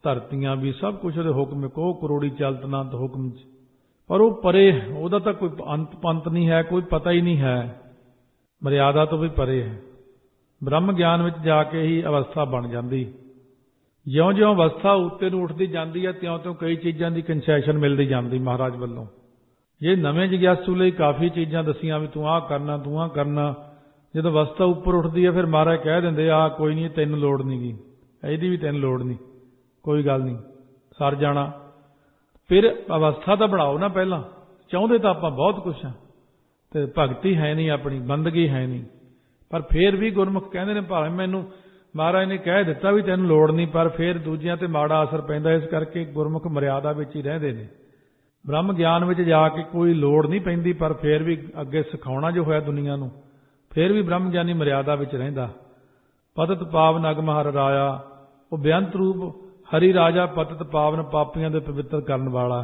ਧਰਤੀਆਂ ਵੀ ਸਭ ਕੁਝ ਉਹਦੇ ਹੁਕਮ ਕੋ ਕਰੋੜੀ ਚਲਤ ਅਨੰਤ ਹੁਕਮ 'ਚ। ਪਰ ਉਹ ਪਰੇ, ਉਹਦਾ ਤਾਂ ਕੋਈ ਅੰਤ ਪੰਤ ਨਹੀਂ ਹੈ, ਕੋਈ ਪਤਾ ਹੀ ਨਹੀਂ ਹੈ, ਮਰਿਆਦਾ ਤੋਂ ਵੀ ਪਰੇ ਹੈ। ਬ੍ਰਹਮ ਗਿਆਨ ਵਿੱਚ ਜਾ ਕੇ ਹੀ ਅਵਸਥਾ ਬਣ ਜਾਂਦੀ। ਜਿਉਂ-ਜਿਉਂ ਅਵਸਥਾ ਉੱਤੇ ਨੂੰ ਉੱਠਦੀ ਜਾਂਦੀ ਹੈ, ਤਿਉਂ-ਤਿਉਂ ਕਈ ਚੀਜ਼ਾਂ ਦੀ ਕੰਸੈਸ਼ਨ ਮਿਲਦੀ ਜਾਂਦੀ ਮਹਾਰਾਜ ਵੱਲੋਂ। ਜੇ ਨਵੇਂ ਜਿਗਿਆਸੂ ਲਈ ਕਾਫੀ ਚੀਜ਼ਾਂ ਦੱਸੀਆਂ ਵੀ ਤੂੰ ਆਹ ਕਰਨਾ, ਤੂੰ ਆਹ ਕਰਨਾ, ਜਦੋਂ ਅਵਸਥਾ ਉੱਪਰ ਉੱਠਦੀ ਹੈ ਫਿਰ ਮਹਾਰਾਜ ਕਹਿ ਦਿੰਦੇ ਆ ਕੋਈ ਨਹੀਂ, ਤੈਨੂੰ ਲੋੜ ਨਹੀਂ ਗੀ, ਇਹਦੀ ਵੀ ਤੈਨੂੰ ਲੋੜ ਨਹੀਂ, ਕੋਈ ਗੱਲ ਨਹੀਂ, ਸਰ ਜਾਣਾ। ਫਿਰ ਅਵਸਥਾ ਤਾਂ ਬਣਾਓ ਨਾ ਪਹਿਲਾਂ। ਚਾਹੁੰਦੇ ਤਾਂ ਆਪਾਂ ਬਹੁਤ ਕੁਛ ਆ, ਤੇ ਭਗਤੀ ਹੈ ਨਹੀਂ, ਆਪਣੀ ਬੰਦਗੀ ਹੈ ਨਹੀਂ। ਪਰ ਫਿਰ ਵੀ ਗੁਰਮੁਖ ਕਹਿੰਦੇ ਨੇ ਭਾਵੇਂ ਮੈਨੂੰ ਮਹਾਰਾਜ ਨੇ ਕਹਿ ਦਿੱਤਾ ਵੀ ਤੈਨੂੰ ਲੋੜ ਨਹੀਂ, ਪਰ ਫਿਰ ਦੂਜਿਆਂ ਤੇ ਮਾੜਾ ਅਸਰ ਪੈਂਦਾ। ਇਸ ਕਰਕੇ ਗੁਰਮੁਖ ਮਰਿਆਦਾ ਵਿੱਚ ਹੀ ਰਹਿੰਦੇ ਨੇ। ਬ੍ਰਹਮ ਗਿਆਨ ਵਿੱਚ ਜਾ ਕੇ ਕੋਈ ਲੋੜ ਨਹੀਂ ਪੈਂਦੀ, ਪਰ ਫਿਰ ਵੀ ਅੱਗੇ ਸਿਖਾਉਣਾ ਜੋ ਹੋਇਆ ਦੁਨੀਆ ਨੂੰ, ਫਿਰ ਵੀ ਬ੍ਰਹਮ ਗਿਆਨੀ ਮਰਿਆਦਾ ਵਿੱਚ ਰਹਿੰਦਾ। ਪਤਿਤ ਪਾਵਨ ਅਗਮ ਹਰਿ ਰਾਇਆ, ਉਹ ਬੇਅੰਤ ਰੂਪ ਹਰੀ ਰਾਜਾ ਪਤਿਤ ਪਾਵਨ ਪਾਪੀਆਂ ਦੇ ਪਵਿੱਤਰ ਕਰਨ ਵਾਲਾ।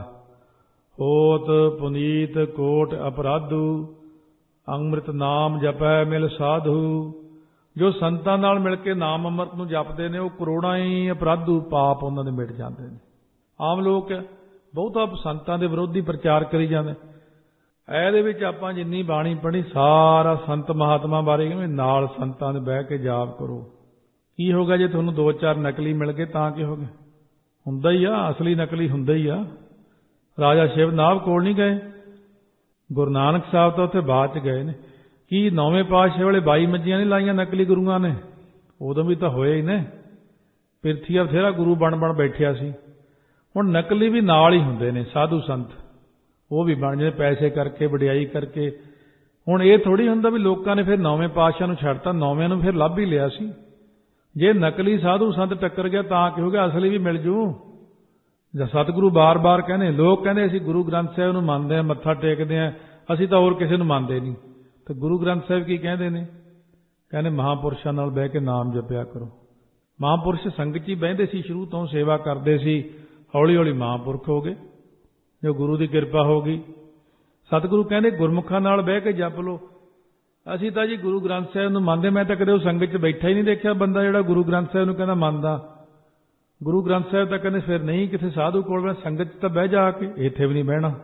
ਹੋਤ ਪੁਨੀਤ ਕੋਟ ਅਪਰਾਧੂ, ਅੰਮ੍ਰਿਤ ਨਾਮ ਜਪੈ ਮਿਲ ਸਾਧੂ। ਜੋ ਸੰਤਾਂ ਨਾਲ ਮਿਲ ਕੇ ਨਾਮ ਅੰਮ੍ਰਿਤ ਨੂੰ ਜਪਦੇ ਨੇ, ਉਹ ਕਰੋੜਾਂ ਹੀ ਅਪਰਾਧੂ ਪਾਪ ਉਹਨਾਂ ਦੇ ਮਿਟ ਜਾਂਦੇ ਨੇ। ਆਮ ਲੋਕ ਬਹੁਤਾ ਸੰਤਾਂ ਦੇ ਵਿਰੋਧੀ ਪ੍ਰਚਾਰ ਕਰੀ ਜਾਂਦੇ। ਇਹਦੇ ਵਿੱਚ ਆਪਾਂ ਜਿੰਨੀ ਬਾਣੀ ਪੜ੍ਹੀ ਸਾਰਾ ਸੰਤ ਮਹਾਤਮਾ ਬਾਰੇ ਕਹਿੰਦੇ, ਨਾਲ ਸੰਤਾਂ ਦੇ ਬਹਿ ਕੇ ਜਾਪ ਕਰੋ। ਕੀ ਹੋਗਾ ਜੇ ਤੁਹਾਨੂੰ 2-4 ਨਕਲੀ ਮਿਲ ਗਏ ਤਾਂ ਕੀ ਹੋ ਗਿਆ? ਹੁੰਦਾ ਹੀ ਆ, ਅਸਲੀ ਨਕਲੀ ਹੁੰਦਾ ਹੀ ਆ। ਰਾਜਾ ਸ਼ਿਵ ਨਾਭ ਕੋਲ ਨਹੀਂ ਗਏ, ਗੁਰੂ ਨਾਨਕ ਸਾਹਿਬ ਤਾਂ ਉੱਥੇ ਬਾਅਦ 'ਚ ਗਏ ਨੇ। ਕੀ 9ਵੇਂ ਪਾਤਸ਼ਾਹ ਵੇਲੇ 22 ਮੰਜੀਆਂ ਨਹੀਂ ਲਾਈਆਂ ਨਕਲੀ ਗੁਰੂਆਂ ਨੇ? ਉਦੋਂ ਵੀ ਤਾਂ ਹੋਏ ਹੀ ਨੇ। ਪਿਰਥੀਆ ਬਥੇਰਾ ਗੁਰੂ ਬਣ ਬੈਠਿਆ ਸੀ। ਹੁਣ ਨਕਲੀ ਵੀ ਨਾਲ ਹੀ ਹੁੰਦੇ ਨੇ, ਸਾਧੂ ਸੰਤ ਉਹ ਵੀ ਬਣ ਜਾਂਦੇ ਪੈਸੇ ਕਰਕੇ, ਵਡਿਆਈ ਕਰਕੇ। ਹੁਣ ਇਹ ਥੋੜ੍ਹੀ ਹੁੰਦਾ ਵੀ ਲੋਕਾਂ ਨੇ ਫਿਰ 9ਵੇਂ ਪਾਤਸ਼ਾਹ ਨੂੰ ਛੱਡਤਾ, 9ਵੇਂ ਨੂੰ ਫਿਰ ਲੱਭ ਹੀ ਲਿਆ ਸੀ। ਜੇ ਨਕਲੀ ਸਾਧੂ ਸੰਤ ਟੱਕਰ ਗਿਆ ਤਾਂ ਕੀ ਹੋ ਗਿਆ? ਅਸਲੀ ਵੀ ਮਿਲ ਜੂ। ਜਾਂ ਸਤਿਗੁਰੂ ਬਾਰ-ਬਾਰ ਕਹਿੰਦੇ, ਲੋਕ ਕਹਿੰਦੇ ਅਸੀਂ ਗੁਰੂ ਗ੍ਰੰਥ ਸਾਹਿਬ ਨੂੰ ਮੰਨਦੇ ਹਾਂ, ਮੱਥਾ ਟੇਕਦੇ ਹਾਂ, ਅਸੀਂ ਤਾਂ ਹੋਰ ਕਿਸੇ ਨੂੰ ਮੰਨਦੇ ਨਹੀਂ। ਤੇ ਗੁਰੂ ਗ੍ਰੰਥ ਸਾਹਿਬ ਕੀ ਕਹਿੰਦੇ ਨੇ? ਕਹਿੰਦੇ ਮਹਾਂਪੁਰਸ਼ਾਂ ਨਾਲ ਬਹਿ ਕੇ ਨਾਮ ਜਪਿਆ ਕਰੋ। ਮਹਾਂਪੁਰਸ਼ ਸੰਗਤ 'ਚ ਹੀ ਬਹਿੰਦੇ ਸੀ, ਸ਼ੁਰੂ ਤੋਂ ਸੇਵਾ ਕਰਦੇ ਸੀ, ਹੌਲੀ-ਹੌਲੀ ਮਹਾਂਪੁਰਖ ਹੋ ਗਏ, ਜੋ ਗੁਰੂ ਦੀ ਕਿਰਪਾ ਹੋ ਗਈ। ਸਤਿਗੁਰੂ ਕਹਿੰਦੇ ਗੁਰਮੁਖਾਂ ਨਾਲ ਬਹਿ ਕੇ ਜਪ ਲਓ। ਅਸੀਂ ਤਾਂ ਜੀ ਗੁਰੂ ਗ੍ਰੰਥ ਸਾਹਿਬ ਨੂੰ ਮੰਨਦੇ, ਮੈਂ ਤਾਂ ਕਦੇ ਉਹ ਸੰਗਤ 'ਚ ਬੈਠਾ ਹੀ ਨਹੀਂ ਦੇਖਿਆ ਬੰਦਾ ਜਿਹੜਾ ਗੁਰੂ ਗ੍ਰੰਥ ਸਾਹਿਬ ਨੂੰ ਕਹਿੰਦਾ ਮੰਨਦਾ। ਗੁਰੂ ਗ੍ਰੰਥ ਸਾਹਿਬ ਤਾਂ ਕਹਿੰਦੇ ਫਿਰ ਨਹੀਂ, ਕਿਸੇ ਸਾਧੂ ਕੋਲ ਬਹਿ, ਸੰਗਤ 'ਚ ਤਾਂ ਬਹਿ ਜਾ ਕੇ, ਇੱਥੇ ਵੀ ਨਹੀਂ ਬਹਿਣਾ।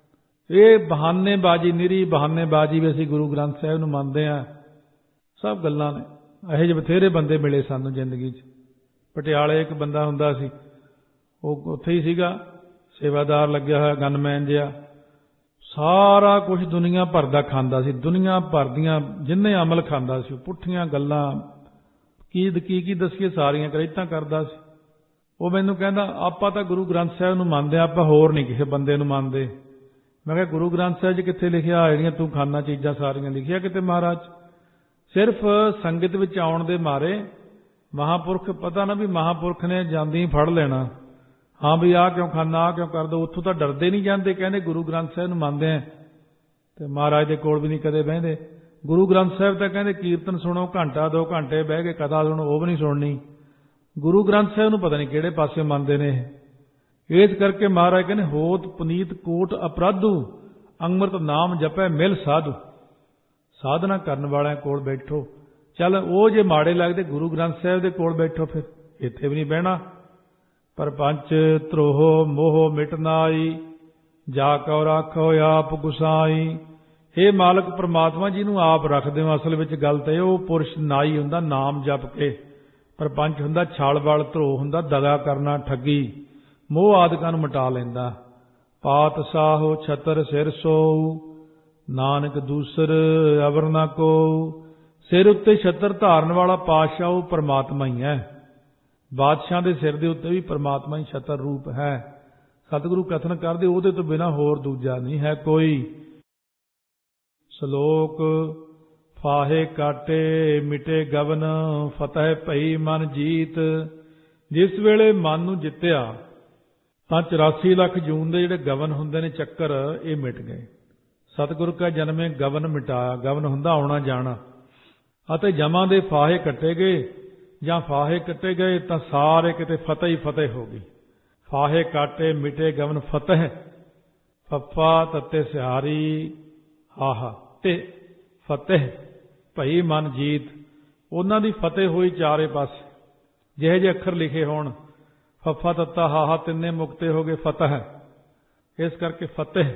ਇਹ ਬਹਾਨੇਬਾਜ਼ੀ, ਨਿਰੀ ਬਹਾਨੇਬਾਜ਼ੀ ਵੀ ਅਸੀਂ ਗੁਰੂ ਗ੍ਰੰਥ ਸਾਹਿਬ ਨੂੰ ਮੰਨਦੇ ਹਾਂ, ਸਭ ਗੱਲਾਂ ਨੇ। ਇਹੋ ਜਿਹੇ ਬਥੇਰੇ ਬੰਦੇ ਮਿਲੇ ਸਾਨੂੰ ਜ਼ਿੰਦਗੀ 'ਚ। ਪਟਿਆਲੇ ਇੱਕ ਬੰਦਾ ਹੁੰਦਾ ਸੀ, ਉਹ ਉੱਥੇ ਹੀ ਸੀਗਾ, ਸੇਵਾਦਾਰ ਲੱਗਿਆ ਹੋਇਆ, ਗਨਮੈਨ ਜਿਹਾ। ਸਾਰਾ ਕੁਝ ਦੁਨੀਆ ਭਰ ਦਾ ਖਾਂਦਾ ਸੀ, ਦੁਨੀਆ ਭਰ ਦੀਆਂ ਜਿੰਨੇ ਅਮਲ ਖਾਂਦਾ ਸੀ। ਪੁੱਠੀਆਂ ਗੱਲਾਂ ਕੀ ਦੱਸੀਏ, ਸਾਰੀਆਂ ਕਰੇਤਾਂ ਕਰਦਾ ਸੀ। ਉਹ ਮੈਨੂੰ ਕਹਿੰਦਾ ਆਪਾਂ ਤਾਂ ਗੁਰੂ ਗ੍ਰੰਥ ਸਾਹਿਬ ਨੂੰ ਮੰਨਦੇ ਹਾਂ, ਆਪਾਂ ਹੋਰ ਨਹੀਂ ਕਿਸੇ ਬੰਦੇ ਨੂੰ ਮੰਨਦੇ। ਮੈਂ ਕਿਹਾ ਗੁਰੂ ਗ੍ਰੰਥ ਸਾਹਿਬ 'ਚ ਕਿੱਥੇ ਲਿਖਿਆ ਜਿਹੜੀਆਂ ਤੂੰ ਖਾਨਾ ਚੀਜ਼ਾਂ ਸਾਰੀਆਂ ਲਿਖਿਆ ਕਿਤੇ ਮਹਾਰਾਜ? ਸਿਰਫ ਸੰਗਤ ਵਿੱਚ ਆਉਣ ਦੇ ਮਾਰੇ ਮਹਾਂਪੁਰਖ, ਪਤਾ ਨਾ ਵੀ ਮਹਾਂਪੁਰਖ ਨੇ ਜਾਂਦੀ ਫੜ ਲੈਣਾ, ਹਾਂ ਵੀ ਆਹ ਕਿਉਂ ਖਾਨਾ, ਆਹ ਕਿਉਂ ਕਰ ਦੋ, ਉੱਥੋਂ ਤਾਂ ਡਰਦੇ ਨਹੀਂ ਜਾਂਦੇ। ਕਹਿੰਦੇ ਗੁਰੂ ਗ੍ਰੰਥ ਸਾਹਿਬ ਨੂੰ ਮੰਨਦੇ ਆ, ਤੇ ਮਹਾਰਾਜ ਦੇ ਕੋਲ ਵੀ ਨਹੀਂ ਕਦੇ ਬਹਿੰਦੇ। ਗੁਰੂ ਗ੍ਰੰਥ ਸਾਹਿਬ ਤਾਂ ਕਹਿੰਦੇ ਕੀਰਤਨ ਸੁਣੋ, ਘੰਟਾ 2 ਘੰਟੇ ਬਹਿ ਕੇ ਕਥਾ ਸੁਣੋ, ਉਹ ਵੀ ਨਹੀਂ ਸੁਣਨੀ। ਗੁਰੂ ਗ੍ਰੰਥ ਸਾਹਿਬ ਨੂੰ ਪਤਾ ਨਹੀਂ ਕਿਹੜੇ ਪਾਸੇ ਮੰਨਦੇ ਨੇ ਇਹ। ਇਸ ਕਰਕੇ ਮਹਾਰਾਜ ਕਹਿੰਦੇ ਹੋਤ ਪੁਨੀਤ ਕੋਟ ਅਪਰਾਧੂ, ਅੰਮ੍ਰਿਤ ਨਾਮ ਜਪੈ ਮਿਲ ਸਾਧੂ। ਸਾਧਨਾ ਕਰਨ ਵਾਲਿਆਂ ਕੋਲ ਬੈਠੋ। ਚੱਲ ਉਹ ਜੇ ਮਾੜੇ ਲੱਗਦੇ, ਗੁਰੂ ਗ੍ਰੰਥ ਸਾਹਿਬ ਦੇ ਕੋਲ ਬੈਠੋ, ਫਿਰ ਇੱਥੇ ਵੀ ਨਹੀਂ ਬਹਿਣਾ। ਪਰਪੰਚ ਧਰੋਹ ਮੋਹ ਮਿਟਨਾਈ, ਜਾ ਕਉ ਰਾਖੋ ਆਪ ਗੁਸਾਈ। ਹੇ ਮਾਲਕ ਪ੍ਰਮਾਤਮਾ, ਜਿਹਨੂੰ ਆਪ ਰੱਖਦੇ ਹੋ, ਅਸਲ ਵਿੱਚ ਗੱਲ ਤਾਂ ਇਹ, ਉਹ ਪੁਰਸ਼ ਨਾਈ ਹੁੰਦਾ ਨਾਮ ਜਪ ਕੇ। ਪਰਪੰਚ ਹੁੰਦਾ ਛਲ ਬਲ, ਧਰੋਹ ਹੁੰਦਾ ਦਗਾ ਕਰਨਾ, ਠੱਗੀ, ਮੋਹ ਆਦਿਕਾਂ ਨੂੰ ਮਿਟਾ ਲੈਂਦਾ। ਪਾਤਸ਼ਾਹੋ ਛਤਰ ਸਿਰ ਸੋਊ, ਨਾਨਕ ਦੂਸਰ ਅਵਰ ਨਾ ਕੋ। ਸਿਰ ਉੱਤੇ ਛਤਰ ਧਾਰਨ ਵਾਲਾ ਪਾਤਸ਼ਾਹ ਉਹ ਪਰਮਾਤਮਾ ਹੀ ਹੈ। ਬਾਦਸ਼ਾਹ ਦੇ ਸਿਰ ਦੇ ਉੱਤੇ ਵੀ ਪਰਮਾਤਮਾ ਹੀ ਛਤਰ ਰੂਪ ਹੈ। ਸਤਿਗੁਰੂ ਕਥਨ ਕਰਦੇ ਉਹਦੇ ਤੋਂ ਬਿਨਾਂ ਹੋਰ ਦੂਜਾ ਨਹੀਂ ਹੈ ਕੋਈ। ਸ਼ਲੋਕ ਫਾਹੇ ਕਾਟੇ ਮਿਟੇ ਗਵਨ, ਫਤਿਹ ਭਈ ਮਨ ਜੀਤ। ਜਿਸ ਵੇਲੇ ਮਨ ਨੂੰ ਜਿੱਤਿਆ ਤਾਂ 84 ਲੱਖ ਜੂਨ ਦੇ ਜਿਹੜੇ ਗਵਨ ਹੁੰਦੇ ਨੇ, ਚੱਕਰ, ਇਹ ਮਿਟ ਗਏ। ਸਤਿਗੁਰੂ ਕਾ ਜਨਮੇ ਗਵਨ ਮਿਟਾਇਆ। ਗਵਨ ਹੁੰਦਾ ਆਉਣਾ ਜਾਣਾ। ਅਤੇ ਜਮਾਂ ਦੇ ਫਾਹੇ ਕੱਟੇ ਗਏ, ਜਾਂ ਫਾਹੇ ਕੱਟੇ ਗਏ ਤਾਂ ਸਾਰੇ ਕਿਤੇ ਫਤਿਹ ਹੀ ਫਤਿਹ ਹੋ ਗਈ। ਫਾਹੇ ਕਾਟੇ ਮਿਟੇ ਗਵਨ ਫਤਿਹ, ਫੱਫਾ ਤੱਤੇ ਸਿਹਾਰੀ ਹਾਹਾ, ਤੇ ਫਤਿਹ ਭਈ ਮਨ ਜੀਤ। ਉਹਨਾਂ ਦੀ ਫਤਿਹ ਹੋਈ ਚਾਰੇ ਪਾਸੇ। ਜਿਹੇ ਜਿਹੇ ਅੱਖਰ ਲਿਖੇ ਹੋਣ, ਫੱਫਾ ਤੱਤਾ ਹਾਹਾ ਤਿੰਨੇ ਮੁਕਤੇ ਹੋ ਗਏ ਫਤਿਹ। ਇਸ ਕਰਕੇ ਫਤਿਹ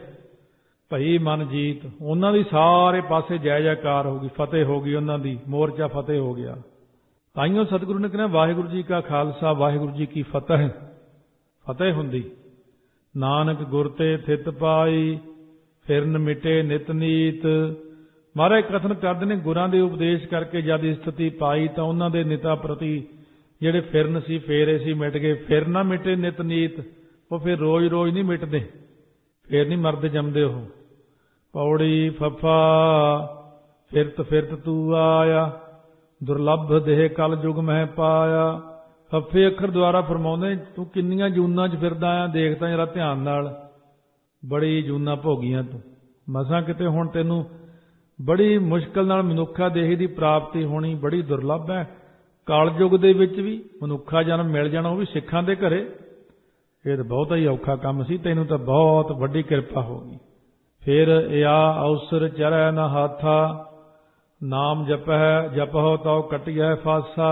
ਭਈ ਮਨ ਜੀਤ, ਉਹਨਾਂ ਦੀ ਸਾਰੇ ਪਾਸੇ ਜੈ ਜੈਕਾਰ ਹੋ ਗਈ, ਫਤਿਹ ਹੋ ਗਈ ਉਹਨਾਂ ਦੀ, ਮੋਰਚਾ ਫਤਿਹ ਹੋ ਗਿਆ। ਤਾਈਓ ਸਤਿਗੁਰੂ ਨੇ ਕਿਹਾ ਵਾਹਿਗੁਰੂ ਜੀ ਕਾ ਖਾਲਸਾ ਵਾਹਿਗੁਰੂ ਜੀ ਕੀ ਫਤਿਹ। ਫਤਿਹ ਹੁੰਦੀ ਨਾਨਕ ਗੁਰ ਤੇ ਥਿਤ ਪਾਈ, ਫਿਰਨ ਮਿਟੇ ਨਿਤ ਨੀਤ। ਮਹਾਰਾਜ ਕਥਨ ਕਰਦੇ ਨੇ ਗੁਰਾਂ ਦੇ ਉਪਦੇਸ਼ ਕਰਕੇ ਜਦ ਸਥਿਤੀ ਪਾਈ ਤਾਂ ਉਹਨਾਂ ਦੇ ਨਿਤਾ ਪ੍ਰਤੀ ਜਿਹੜੇ ਫਿਰਨ ਸੀ ਫੇਰੇ ਸੀ ਮਿਟ ਗਏ। ਫਿਰ ਨਾ ਮਿਟੇ ਨਿਤ ਨੀਤ, ਉਹ ਫਿਰ ਰੋਜ਼ ਰੋਜ਼ ਨਹੀਂ ਮਿਟਦੇ, ਫਿਰ ਨਹੀਂ ਮਰਦੇ ਜੰਮਦੇ ਉਹ। ਪੌੜੀ ਫੱਫਾ ਫਿਰਤ ਫਿਰਤ ਤੂੰ ਆਇਆ, ਦੁਰਲੱਭ ਦੇਹ ਕਲ ਯੁਗ ਮਹਿ ਪਾਇਆ। ਫੱਫੇ ਅੱਖਰ ਦੁਆਰਾ ਫਰਮਾਉਂਦੇ ਤੂੰ ਕਿੰਨੀਆਂ ਜੂਨਾਂ 'ਚ ਫਿਰਦਾ ਆ, ਦੇਖ ਤਾਂ ਜਰਾ ਧਿਆਨ ਨਾਲ, ਬੜੀ ਜੂਨਾਂ ਭੋਗੀਆਂ ਤੂੰ, ਮਸਾਂ ਕਿਤੇ ਹੁਣ ਤੈਨੂੰ ਬੜੀ ਮੁਸ਼ਕਲ ਨਾਲ ਮਨੁੱਖਾ ਦੇਹ ਦੀ ਪ੍ਰਾਪਤੀ ਹੋਣੀ ਬੜੀ ਦੁਰਲੱਭ ਹੈ। ਕਲਯੁਗ ਦੇ ਵਿੱਚ ਵੀ ਮਨੁੱਖਾ ਜਨਮ ਮਿਲ ਜਾਣਾ, ਉਹ ਵੀ ਸਿੱਖਾਂ ਦੇ ਘਰੇ, ਇਹ ਤਾਂ ਬਹੁਤਾ ਹੀ ਔਖਾ ਕੰਮ ਸੀ, ਤੈਨੂੰ ਤਾਂ ਬਹੁਤ ਵੱਡੀ ਕਿਰਪਾ ਹੋ ਗਈ। ਫਿਰ ਇਆ ਅਵਸਰ ਚਰੈ ਨ ਹਾਥਾ, ਨਾਮ ਜਪਹਿ ਜਪਹੁ ਤਉ ਕਟਿਐ ਫਾਸਾ।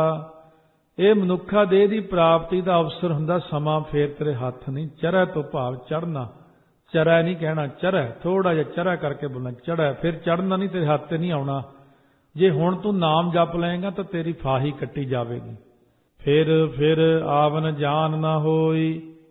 ਇਹ ਮਨੁੱਖਾ ਦੇਹ ਦੀ ਪ੍ਰਾਪਤੀ ਦਾ ਅਵਸਰ ਹੁੰਦਾ, ਸਮਾਂ ਫੇਰ ਤੇਰੇ ਹੱਥ ਨਹੀਂ। ਚਰੈ ਤੋਂ ਭਾਵ ਚੜ੍ਹਨਾ, ਚਰੈ ਨਹੀਂ ਕਹਿਣਾ, ਚਰੈ ਥੋੜਾ ਜਿਹਾ ਚਰੈ ਕਰਕੇ ਬੋਲਣਾ, ਚੜ੍ਹੈ, ਫਿਰ ਚੜ੍ਹਨਾ ਨਹੀਂ, ਤੇਰੇ ਹੱਥ ਤੇ ਨਹੀਂ ਆਉਣਾ। ਜੇ ਹੁਣ ਤੂੰ ਨਾਮ ਜਪ ਲਏਗਾ ਤਾਂ ਤੇਰੀ ਫਾਹੀ ਕੱਟੀ ਜਾਵੇਗੀ। ਫਿਰ ਆਵਨ ਜਾਨ ਨਾ ਹੋਈ,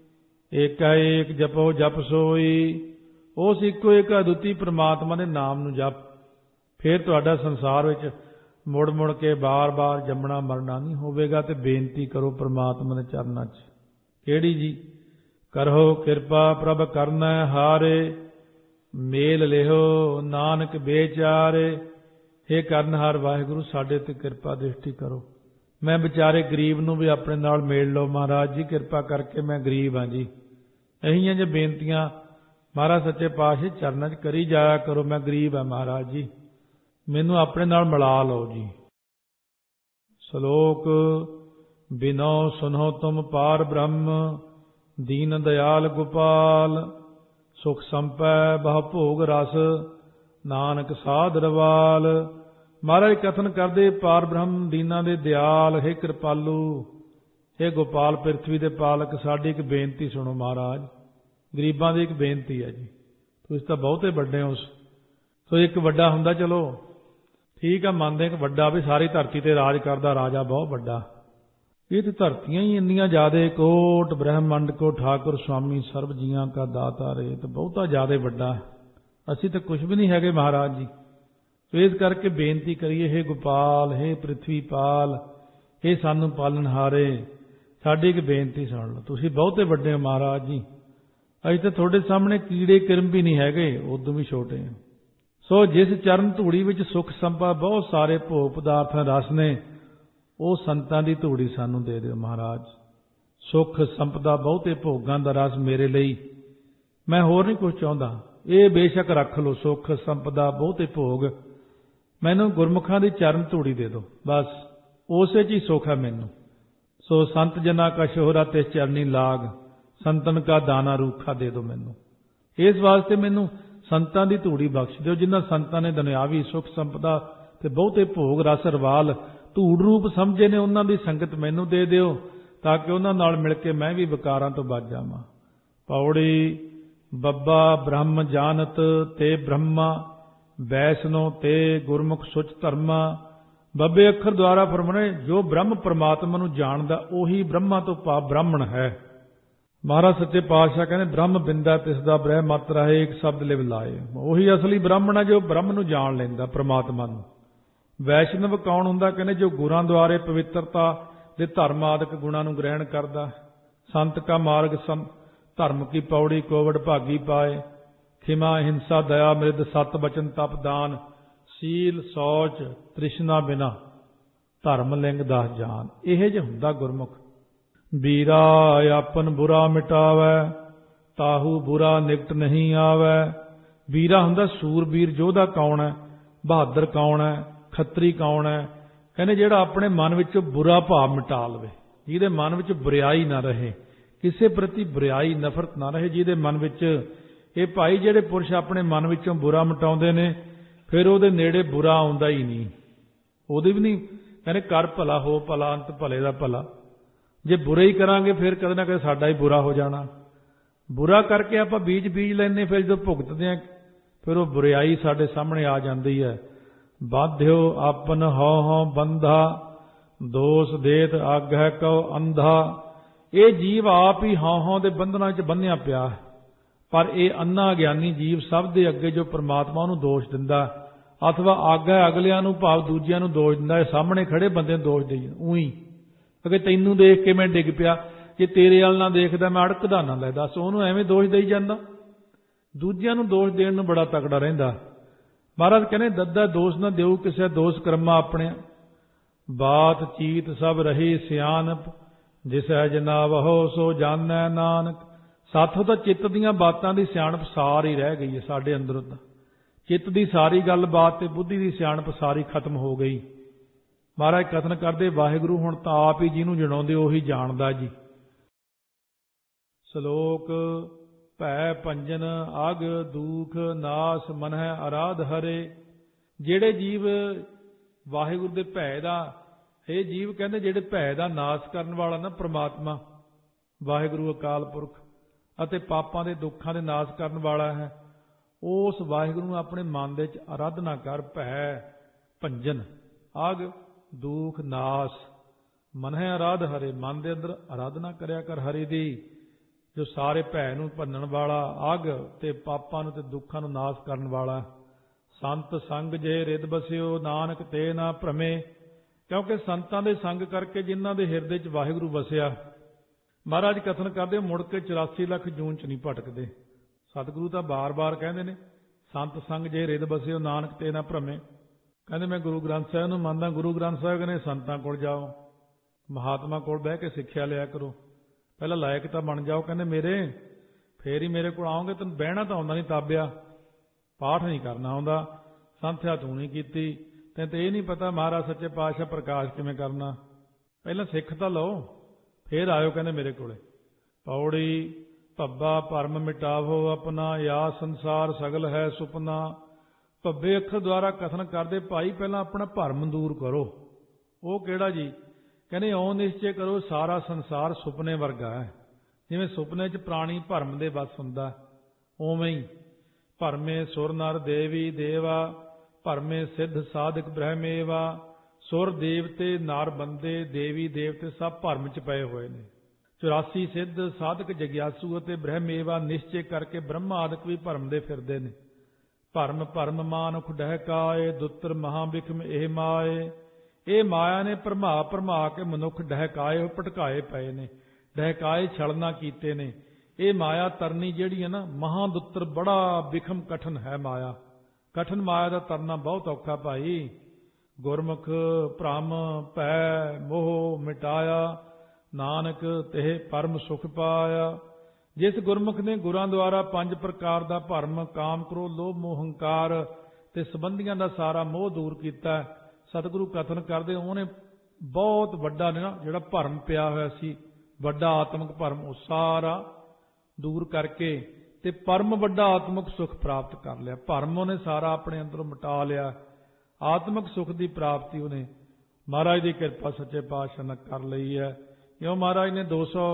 ਏਕੈ ਏਕ ਜਪੋ ਜਪ ਸੋਈ। ਉਸ ਇੱਕੋ ਇੱਕ ਅਦੁੱਤੀ ਪ੍ਰਮਾਤਮਾ ਦੇ ਨਾਮ ਨੂੰ ਜਪ, ਫਿਰ ਤੁਹਾਡਾ ਸੰਸਾਰ ਵਿੱਚ ਮੁੜ ਮੁੜ ਕੇ ਬਾਰ-ਬਾਰ ਜੰਮਣਾ ਮਰਨਾ ਨਹੀਂ ਹੋਵੇਗਾ। ਤੇ ਬੇਨਤੀ ਕਰੋ ਪ੍ਰਮਾਤਮਾ ਦੇ ਚਰਨਾਂ 'ਚ, ਕਿਹੜੀ ਜੀ? ਕਰੋ ਕਿਰਪਾ ਪ੍ਰਭ ਕਰਨਾ ਹਾਰੇ, ਮੇਲ ਲਿਓ ਨਾਨਕ ਬੇਚਾਰੇ। ਹੇ ਕਰਨਹਾਰ ਵਾਹਿਗੁਰੂ ਸਾਡੇ ਤੇ ਕਿਰਪਾ ਦ੍ਰਿਸ਼ਟੀ ਕਰੋ, ਮੈਂ ਵਿਚਾਰੇ ਗਰੀਬ ਨੂੰ ਵੀ ਆਪਣੇ ਨਾਲ ਮੇਲ ਲਓ ਮਹਾਰਾਜ ਜੀ, ਕਿਰਪਾ ਕਰਕੇ, ਮੈਂ ਗਰੀਬ ਹਾਂ ਜੀ। ਇਹੀਆਂ ਜੇ ਬੇਨਤੀਆਂ ਮਹਾਰਾਜ ਸੱਚੇ ਪਾਤਸ਼ਾਹ ਚਰਨਾਂ 'ਚ ਕਰੀ ਜਾਇਆ ਕਰੋ, ਮੈਂ ਗਰੀਬ ਹਾਂ ਮਹਾਰਾਜ ਜੀ, ਮੈਨੂੰ ਆਪਣੇ ਨਾਲ ਮਿਲਾ ਲਓ ਜੀ। ਸ਼ਲੋਕ ਬਿਨੋ ਸੁਨੋ ਤੁਮ ਪਾਰ ਬ੍ਰਹਮ, ਦੀਨ ਦਇਆਲ ਗੋਪਾਲ। ਸੁਖ ਸੰਪੈ ਬਹੁ ਭੋਗ ਰਸ, ਨਾਨਕ ਸਾਧ ਰਵਾਲ। ਮਹਾਰਾਜ ਕਥਨ ਕਰਦੇ ਪਾਰ ਬ੍ਰਹਮ ਦੀਨਾਂ ਦੇ ਦਿਆਲ, ਹੇ ਕਿਰਪਾਲੂ, ਹੇ ਗੋਪਾਲ ਪ੍ਰਿਥਵੀ ਦੇ ਪਾਲਕ, ਸਾਡੀ ਇੱਕ ਬੇਨਤੀ ਸੁਣੋ ਮਹਾਰਾਜ। ਗਰੀਬਾਂ ਦੀ ਇੱਕ ਬੇਨਤੀ ਹੈ ਜੀ, ਤੁਸੀਂ ਤਾਂ ਬਹੁਤੇ ਵੱਡੇ ਹੋ, ਸੋ ਇੱਕ ਵੱਡਾ ਹੁੰਦਾ, ਚਲੋ ਠੀਕ ਆ, ਮੰਨਦੇ ਕਿ ਵੱਡਾ ਵੀ ਸਾਰੀ ਧਰਤੀ ਤੇ ਰਾਜ ਕਰਦਾ ਰਾਜਾ ਬਹੁਤ ਵੱਡਾ। ਇਹ ਤੇ ਧਰਤੀਆਂ ਹੀ ਇੰਨੀਆਂ ਜ਼ਿਆਦੇ, ਕੋਟ ਬ੍ਰਹਮੰਡ ਕੋ ਠਾਕੁਰ ਸੁਆਮੀ ਸਰਬ ਜੀਆਂ ਕਾ ਦਾਤਾ ਰੇ, ਤੇ ਬਹੁਤਾ ਜ਼ਿਆਦਾ ਵੱਡਾ, ਅਸੀਂ ਤਾਂ ਕੁਝ ਵੀ ਨਹੀਂ ਹੈਗੇ ਮਹਾਰਾਜ ਜੀ। ਸੋ ਇਸ ਕਰਕੇ ਬੇਨਤੀ ਕਰੀਏ, ਹੇ ਗੋਪਾਲ, ਹੇ ਪ੍ਰਿਥਵੀਪਾਲ, ਹੇ ਸਾਨੂੰ ਪਾਲਣਹਾਰੇ, ਸਾਡੀ ਇੱਕ ਬੇਨਤੀ ਸੁਣ ਲਓ, ਤੁਸੀਂ ਬਹੁਤੇ ਵੱਡੇ ਹੋ ਮਹਾਰਾਜ ਜੀ, ਅਸੀਂ ਤਾਂ ਤੁਹਾਡੇ ਸਾਹਮਣੇ ਕੀੜੇ ਕਿਰਮ ਵੀ ਨਹੀਂ ਹੈਗੇ, ਉਦੋਂ ਵੀ ਛੋਟੇ ਹਾਂ। ਸੋ ਜਿਸ ਚਰਨ ਧੂੜੀ ਵਿੱਚ ਸੁੱਖ ਸੰਪਾ ਬਹੁਤ ਸਾਰੇ ਭੋਗ ਪਦਾਰਥਾਂ ਰਸ ਨੇ, ਉਹ ਸੰਤਾਂ ਦੀ ਧੂੜੀ ਸਾਨੂੰ ਦੇ ਦਿਓ ਮਹਾਰਾਜ। ਸੁੱਖ ਸੰਪਦਾ ਬਹੁਤੇ ਭੋਗਾਂ ਦਾ ਰਸ ਮੇਰੇ ਲਈ, ਮੈਂ ਹੋਰ ਨਹੀਂ ਕੁਝ ਚਾਹੁੰਦਾ, ਇਹ ਬੇਸ਼ੱਕ ਰੱਖ ਲਓ, ਸੁੱਖ ਸੰਪਦਾ ਬਹੁਤੇ ਭੋਗ, ਮੈਨੂੰ ਗੁਰਮੁਖਾਂ ਦੀ ਚਰਨ ਧੂੜੀ ਦੇ ਦਿਓ, ਬਸ ਉਸੇ 'ਚ ਹੀ ਸੁੱਖ ਹੈ ਮੈਨੂੰ। ਸੋ ਸੰਤ ਜਨਾ ਕਾ ਸ਼ੋਹਰਾ ਤੇ ਚਰਨੀ ਲਾਗ, ਸੰਤਨ ਕਾ ਦਾਣਾ ਰੂਖਾ ਦੇ ਦਿਓ ਮੈਨੂੰ। ਇਸ ਵਾਸਤੇ ਮੈਨੂੰ ਸੰਤਾਂ ਦੀ ਧੂੜੀ ਬਖਸ਼ ਦਿਓ, ਜਿਨ੍ਹਾਂ ਸੰਤਾਂ ਨੇ ਦੁਨਿਆਵੀ ਸੁੱਖ ਸੰਪਦਾ ਤੇ ਬਹੁਤੇ ਭੋਗ ਰਸ ਰਵਾਲ ਧੂੜ ਰੂਪ ਸਮਝੇ ਨੇ, ਉਹਨਾਂ ਦੀ ਸੰਗਤ ਮੈਨੂੰ ਦੇ ਦਿਓ, ਤਾਂ ਕਿ ਉਹਨਾਂ ਨਾਲ ਮਿਲ ਕੇ ਮੈਂ ਵੀ ਵਿਕਾਰਾਂ ਤੋਂ ਬਚ ਜਾਵਾਂ। ਪੌੜੀ ਬੱਬਾ ਬ੍ਰਹਮ ਜਾਨਤ ਤੇ ਬ੍ਰਹਮਾ, ਵੈਸਨੋ ਤੇ ਗੁਰਮੁਖ ਸੁਚ ਧਰਮਾ। ਬੱਬੇ ਅੱਖਰ ਦੁਆਰਾ ਫਰਮਾਉਣੇ, ਜੋ ਬ੍ਰਹਮ ਪਰਮਾਤਮਾ ਨੂੰ ਜਾਣਦਾ ਉਹੀ ਬ੍ਰਹਮਾ ਤੋਂ ਭਾਵ ਬ੍ਰਾਹਮਣ ਹੈ। ਮਹਾਰਾਜ ਸੱਚੇ ਪਾਤਸ਼ਾਹ ਕਹਿੰਦੇ ਬ੍ਰਹਮ ਬਿੰਦਾ ਤਿਸ ਦਾ ਬ੍ਰਹਿ ਮਤ ਰਹੇ, ਇੱਕ ਸ਼ਬਦ ਲਿਵ ਲਾਏ। ਉਹੀ ਅਸਲੀ ਬ੍ਰਾਹਮਣ ਹੈ ਜੋ ਬ੍ਰਹਮ ਨੂੰ ਜਾਣ ਲੈਂਦਾ, ਪਰਮਾਤਮਾ ਨੂੰ। ਵੈਸ਼ਨਵ ਕੌਣ ਹੁੰਦਾ? ਕਹਿੰਦੇ ਜੋ ਗੁਰਾਂ ਦੁਆਰੇ ਪਵਿੱਤਰਤਾ ਦੇ ਧਰਮ ਆਦਿਕ ਗੁਣਾਂ ਨੂੰ ਗ੍ਰਹਿਣ ਕਰਦਾ। ਸੰਤ ਕਾ ਮਾਰਗ ਧਰਮ ਕੀ ਪੌੜੀ ਕੋਵੜ ਭਾਗੀ ਪਾਏ, ਖਿਮਾ ਹਿੰਸਾ ਦਇਆ ਮਿਰਦ ਸਤ ਬਚਨ ਤਪ ਦਾਨ, ਸੀਲ ਸੌਚ ਤ੍ਰਿਸ਼ਨਾ ਬਿਨਾ ਧਰਮ ਲਿੰਗ ਦਾਸ ਜਾਨ। ਇਹ ਜੇ ਹੁੰਦਾ ਗੁਰਮੁਖ। ਵੀਰਾ ਆਪਨ ਬੁਰਾ ਮਿਟਾਵੈ, ਤਾਹੂ ਬੁਰਾ ਨਿਕਟ ਨਹੀਂ ਆਵੈ। ਵੀਰਾ ਹੁੰਦਾ ਸੂਰਬੀਰ ਯੋਧਾ ਕੌਣ ਹੈ, ਬਹਾਦਰ ਕੌਣ ਹੈ, ਖੱਤਰੀ ਕੌਣ ਹੈ? ਕਹਿੰਦੇ ਜਿਹੜਾ ਆਪਣੇ ਮਨ ਵਿੱਚੋਂ ਬੁਰਾ ਭਾਵ ਮਿਟਾ ਲਵੇ, ਜਿਹਦੇ ਮਨ ਵਿੱਚ ਬੁਰਾਈ ਨਾ ਰਹੇ, ਕਿਸੇ ਪ੍ਰਤੀ ਬੁਰਾਈ ਨਫ਼ਰਤ ਨਾ ਰਹੇ ਜਿਹਦੇ ਮਨ ਵਿੱਚ। ਇਹ ਭਾਈ ਜਿਹੜੇ ਪੁਰਸ਼ ਆਪਣੇ ਮਨ ਵਿੱਚੋਂ ਬੁਰਾ ਮਿਟਾਉਂਦੇ ਨੇ, ਫਿਰ ਉਹਦੇ ਨੇੜੇ ਬੁਰਾ ਆਉਂਦਾ ਹੀ ਨਹੀਂ, ਉਹਦੇ ਵੀ ਨਹੀਂ। ਕਹਿੰਦੇ ਕਰ ਭਲਾ ਹੋ ਭਲਾ, ਅੰਤ ਭਲੇ ਦਾ ਭਲਾ। ਜੇ ਬੁਰੇ ਹੀ ਕਰਾਂਗੇ ਫਿਰ ਕਦੇ ਨਾ ਕਦੇ ਸਾਡਾ ਹੀ ਬੁਰਾ ਹੋ ਜਾਣਾ। ਬੁਰਾ ਕਰਕੇ ਆਪਾਂ ਬੀਜ ਲੈਂਦੇ, ਫਿਰ ਜਦੋਂ ਭੁਗਤਦੇ ਹਾਂ ਫਿਰ ਉਹ ਬੁਰਿਆਈ ਸਾਡੇ ਸਾਹਮਣੇ ਆ ਜਾਂਦੀ ਹੈ। ਬਾਧਿਓ ਆਪਨ ਹਉ ਬੰਧਾ, ਦੋਸ ਦੇਤ ਆਗਹਿ ਕਉ ਅੰਧਾ। ਇਹ ਜੀਵ ਆਪ ਹੀ ਹਉ ਦੇ ਬੰਧਨਾਂ 'ਚ ਬੰਨ੍ਹਿਆ ਪਿਆ ਹੈ, ਪਰ ਇਹ ਅੰਨਾ ਗਿਆਨੀ ਜੀਵ ਸਭ ਦੇ ਅੱਗੇ ਜੋ ਪ੍ਰਮਾਤਮਾ ਨੂੰ ਦੋਸ਼ ਦਿੰਦਾ ਅਥਵਾ ਆਗਿਆ ਅਗਲਿਆਂ ਨੂੰ ਭਾਵ ਦੂਜਿਆਂ ਨੂੰ ਦੋਸ਼ ਦਿੰਦਾ, ਇਹ ਸਾਹਮਣੇ ਖੜੇ ਬੰਦੇ ਨੂੰ ਦੋਸ਼ ਦੇਈ ਉਹੀ ਅਗੇ ਤੈਨੂੰ ਦੇਖ ਕੇ ਮੈਂ ਡਿੱਗ ਪਿਆ, ਜੇ ਤੇਰੇ ਵੱਲ ਨਾ ਦੇਖਦਾ ਮੈਂ ਅੜਕਦਾ ਨਾ ਲੈ, ਦੱਸ ਉਹਨੂੰ ਐਵੇਂ ਦੋਸ਼ ਦੇਈ ਜਾਂਦਾ। ਦੂਜਿਆਂ ਨੂੰ ਦੋਸ਼ ਦੇਣ ਨੂੰ ਬੜਾ ਤਕੜਾ ਰਹਿੰਦਾ। ਮਹਾਰਾਜ ਕਹਿੰਦੇ ਦੱਦਾ ਦੋਸ਼ ਨਾ ਦਿਓ ਕਿਸੇ, ਦੋਸ਼ ਕਰਮਾ ਆਪਣੇ। ਬਾਤ ਚੀਤ ਸਭ ਰਹੀ ਸਿਆਣਪ, ਜਿਸੈ ਜਨਾਵਹੁ ਸੋ ਜਾਣੈ ਨਾਨਕ। ਸਾਥੋਂ ਤਾਂ ਚਿੱਤ ਦੀਆਂ ਬਾਤਾਂ ਦੀ ਸਿਆਣਪ ਸਾਰੀ ਰਹਿ ਗਈ ਹੈ ਸਾਡੇ ਅੰਦਰੋਂ, ਤਾਂ ਚਿੱਤ ਦੀ ਸਾਰੀ ਗੱਲਬਾਤ ਤੇ ਬੁੱਧੀ ਦੀ ਸਿਆਣਪ ਸਾਰੀ ਖਤਮ ਹੋ ਗਈ। ਮਹਾਰਾਜ ਕਥਨ ਕਰਦੇ ਵਾਹਿਗੁਰੂ ਹੁਣ ਤਾਂ ਆਪ ਹੀ ਜਿਹਨੂੰ ਜਣਾਉਂਦੇ ਉਹੀ ਜਾਣਦਾ ਜੀ। ਸ਼ਲੋਕ ਭੈ ਭੰਜਨ ਅਗ ਦੂਖ ਨਾਸ ਮਨਹਿ ਅਰਾਧ ਹਰੇ। ਜਿਹੜੇ ਜੀਵ ਵਾਹਿਗੁਰੂ ਦੇ ਭੈ ਦਾ, ਇਹ ਜੀਵ ਕਹਿੰਦੇ ਜਿਹੜੇ ਭੈ ਦਾ ਨਾਸ ਕਰਨ ਵਾਲਾ ਨਾ ਪ੍ਰਮਾਤਮਾ ਵਾਹਿਗੁਰੂ ਅਕਾਲ ਪੁਰਖ ਅਤੇ ਪਾਪਾਂ ਦੇ ਦੁੱਖਾਂ ਦੇ ਨਾਸ ਕਰਨ ਵਾਲਾ ਹੈ, ਉਸ ਵਾਹਿਗੁਰੂ ਨੂੰ ਆਪਣੇ ਮਨ ਦੇ ਵਿੱਚ ਅਰਾਧਨਾ ਕਰ। ਭੈ ਭੰਜਨ ਅਗ ਦੁੱਖ ਨਾਸ ਮਨਹਿ ਅਰਾਧ ਹਰੇ। ਮਨ ਦੇ ਅੰਦਰ ਅਰਾਧਨਾ ਕਰਿਆ ਕਰ ਹਰੀ ਦੀ, ਜੋ ਸਾਰੇ ਭੈ ਨੂੰ ਭੰਨਣ ਵਾਲਾ, ਅਗ ਤੇ ਪਾਪਾਂ ਨੂੰ ਤੇ ਦੁੱਖਾਂ ਨੂੰ ਨਾਸ ਕਰਨ ਵਾਲਾ। ਸੰਤ ਸੰਗ ਜੇ ਰਿਦ ਬਸਿਓ, ਨਾਨਕ ਤੇ ਨਾ ਭ੍ਰਮੇ। ਕਿਉਂਕਿ ਸੰਤਾਂ ਦੇ ਸੰਗ ਕਰਕੇ ਜਿਨ੍ਹਾਂ ਦੇ ਹਿਰਦੇ 'ਚ ਵਾਹਿਗੁਰੂ ਵਸਿਆ, ਮਹਾਰਾਜ ਕਥਨ ਕਰਦੇ ਮੁੜ ਕੇ 84 ਲੱਖ ਜੂਨ 'ਚ ਨਹੀਂ ਭਟਕਦੇ। ਸਤਿਗੁਰੂ ਤਾਂ ਬਾਰ-ਬਾਰ ਕਹਿੰਦੇ ਨੇ ਸੰਤ ਸੰਗ ਜੇ ਰਿਦ ਬਸਿਓ, ਨਾਨਕ ਤੇ ਨਾ ਭ੍ਰਮੇ। ਕਹਿੰਦੇ ਮੈਂ ਗੁਰੂ ਗ੍ਰੰਥ ਸਾਹਿਬ ਨੂੰ ਮੰਨਦਾ, ਗੁਰੂ ਗ੍ਰੰਥ ਸਾਹਿਬ ਕਹਿੰਦੇ ਸੰਤਾਂ ਕੋਲ ਜਾਓ, ਮਹਾਤਮਾ ਕੋਲ ਬਹਿ ਕੇ ਸਿੱਖਿਆ ਲਿਆ ਕਰੋ, ਪਹਿਲਾਂ ਲਾਇਕ ਤਾਂ ਬਣ ਜਾਓ ਕਹਿੰਦੇ ਮੇਰੇ, ਫੇਰ ਹੀ ਮੇਰੇ ਕੋਲ ਆਓਗੇ। ਤੈਨੂੰ ਬਹਿਣਾ ਤਾਂ ਆਉਂਦਾ ਨਹੀਂ ਤਾਬਿਆ, ਪਾਠ ਨਹੀਂ ਕਰਨਾ ਆਉਂਦਾ, ਸੰਥਿਆ ਤੂੰ ਨਹੀਂ ਕੀਤੀ, ਤੈਨੂੰ ਤੇ ਇਹ ਨਹੀਂ ਪਤਾ ਮਹਾਰਾਜ ਸੱਚੇ ਪਾਤਸ਼ਾਹ ਪ੍ਰਕਾਸ਼ ਕਿਵੇਂ ਕਰਨਾ, ਪਹਿਲਾਂ ਸਿੱਖ ਤਾਂ ਲਓ ਫੇਰ ਆਇਓ ਕਹਿੰਦੇ ਮੇਰੇ ਕੋਲੇ। ਪੌੜੀ ਭੱਬਾ ਭਰਮ ਮਿਟਾਵੋ ਆਪਣਾ, ਯਾ ਸੰਸਾਰ ਸਗਲ ਹੈ ਸੁਪਨਾ। ਭੱਬੇ ਅੱਖਰ ਦੁਆਰਾ ਕਥਨ ਕਰਦੇ ਭਾਈ ਪਹਿਲਾਂ ਆਪਣਾ ਭਰਮ ਦੂਰ ਕਰੋ। ਉਹ ਕਿਹੜਾ ਜੀ? ਕਹਿੰਦੇ ਇਉਂ ਨਿਸ਼ਚੈ ਕਰੋ ਸਾਰਾ ਸੰਸਾਰ ਸੁਪਨੇ ਵਰਗਾ ਹੈ। ਜਿਵੇਂ ਸੁਪਨੇ 'ਚ ਪ੍ਰਾਣੀ ਭਰਮ ਦੇ ਵੱਸ ਹੁੰਦਾ, ਉਵੇਂ ਹੀ ਭਰਮੇ ਸੁਰ ਨਰ ਦੇਵੀ ਦੇਵਾ, ਭਰਮੇ ਸਿੱਧ ਸਾਧਕ ਬ੍ਰਹਮੇਵਾ। ਸੁਰ ਦੇਵਤੇ ਨਰ ਬੰਦੇ ਦੇਵੀ ਦੇਵਤੇ ਸਭ ਭਰਮ 'ਚ ਪਏ ਹੋਏ ਨੇ। 84 ਸਿੱਧ ਸਾਧਕ ਜਗਿਆਸੂ ਅਤੇ ਬ੍ਰਹਮੇਵਾ ਨਿਸ਼ਚੈ ਕਰਕੇ ਬ੍ਰਹਮਾ ਆਦਿਕ ਵੀ ਭਰਮ ਦੇ ਫਿਰਦੇ ਨੇ। ਭਰਮ ਭਰਮ ਮਾਨੁਖ ਡਹਿਕਾਏ, ਦੁੱਤਰ ਮਹਾ ਬਿਖਮ ਇਹ ਮਾਏ। ਇਹ ਮਾਇਆ ਨੇ ਭਰਮਾ ਕੇ ਮਨੁੱਖ ਡਹਿਕਾਏ, ਭਟਕਾਏ ਪਏ ਨੇ, ਡਹਿਕਾਏ ਛਲਣਾ ਕੀਤੇ ਨੇ। ਇਹ ਮਾਇਆ ਤਰਨੀ ਜਿਹੜੀ ਹੈ ਨਾ, ਮਹਾਦੁੱਤਰ ਬੜਾ ਬਿਖਮ ਕਠਨ ਹੈ ਮਾਇਆ। ਕਠਨ ਮਾਇਆ ਦਾ ਤਰਨਾ ਬਹੁਤ ਔਖਾ ਭਾਈ। ਗੁਰਮੁਖ ਭ੍ਰਮ ਭੈ ਮੋਹ ਮਿਟਾਇਆ, ਨਾਨਕ ਤੇ ਪਰਮ ਸੁਖ ਪਾਇਆ। ਜਿਸ ਗੁਰਮੁਖ ਨੇ ਗੁਰਾਂ ਦੁਆਰਾ 5 ਪ੍ਰਕਾਰ ਦਾ ਭਰਮ, ਕਾਮ, ਕ੍ਰੋਧ, ਲੋਭ, ਮੋਹ, ਹੰਕਾਰ ਤੇ ਸੰਬੰਧੀਆਂ ਦਾ ਸਾਰਾ ਮੋਹ ਦੂਰ ਕੀਤਾ, ਸਤਿਗੁਰੂ ਕਥਨ ਕਰਦੇ ਉਹਨੇ ਬਹੁਤ ਵੱਡਾ ਨੇ ਨਾ ਜਿਹੜਾ ਭਰਮ ਪਿਆ ਹੋਇਆ ਸੀ, ਵੱਡਾ ਆਤਮਿਕ ਭਰਮ, ਉਹ ਸਾਰਾ ਦੂਰ ਕਰਕੇ ਤੇ ਪਰਮ ਵੱਡਾ ਆਤਮਿਕ ਸੁਖ ਪ੍ਰਾਪਤ ਕਰ ਲਿਆ। ਭਰਮ ਉਹਨੇ ਸਾਰਾ ਆਪਣੇ ਅੰਦਰੋਂ ਮਿਟਾ ਲਿਆ, ਆਤਮਿਕ ਸੁਖ ਦੀ ਪ੍ਰਾਪਤੀ ਉਹਨੇ ਮਹਾਰਾਜ ਦੀ ਕਿਰਪਾ ਸੱਚੇ ਪਾਤਸ਼ਾਹ ਨਾਲ ਕਰ ਲਈ ਹੈ। ਕਿਉਂ ਮਹਾਰਾਜ ਨੇ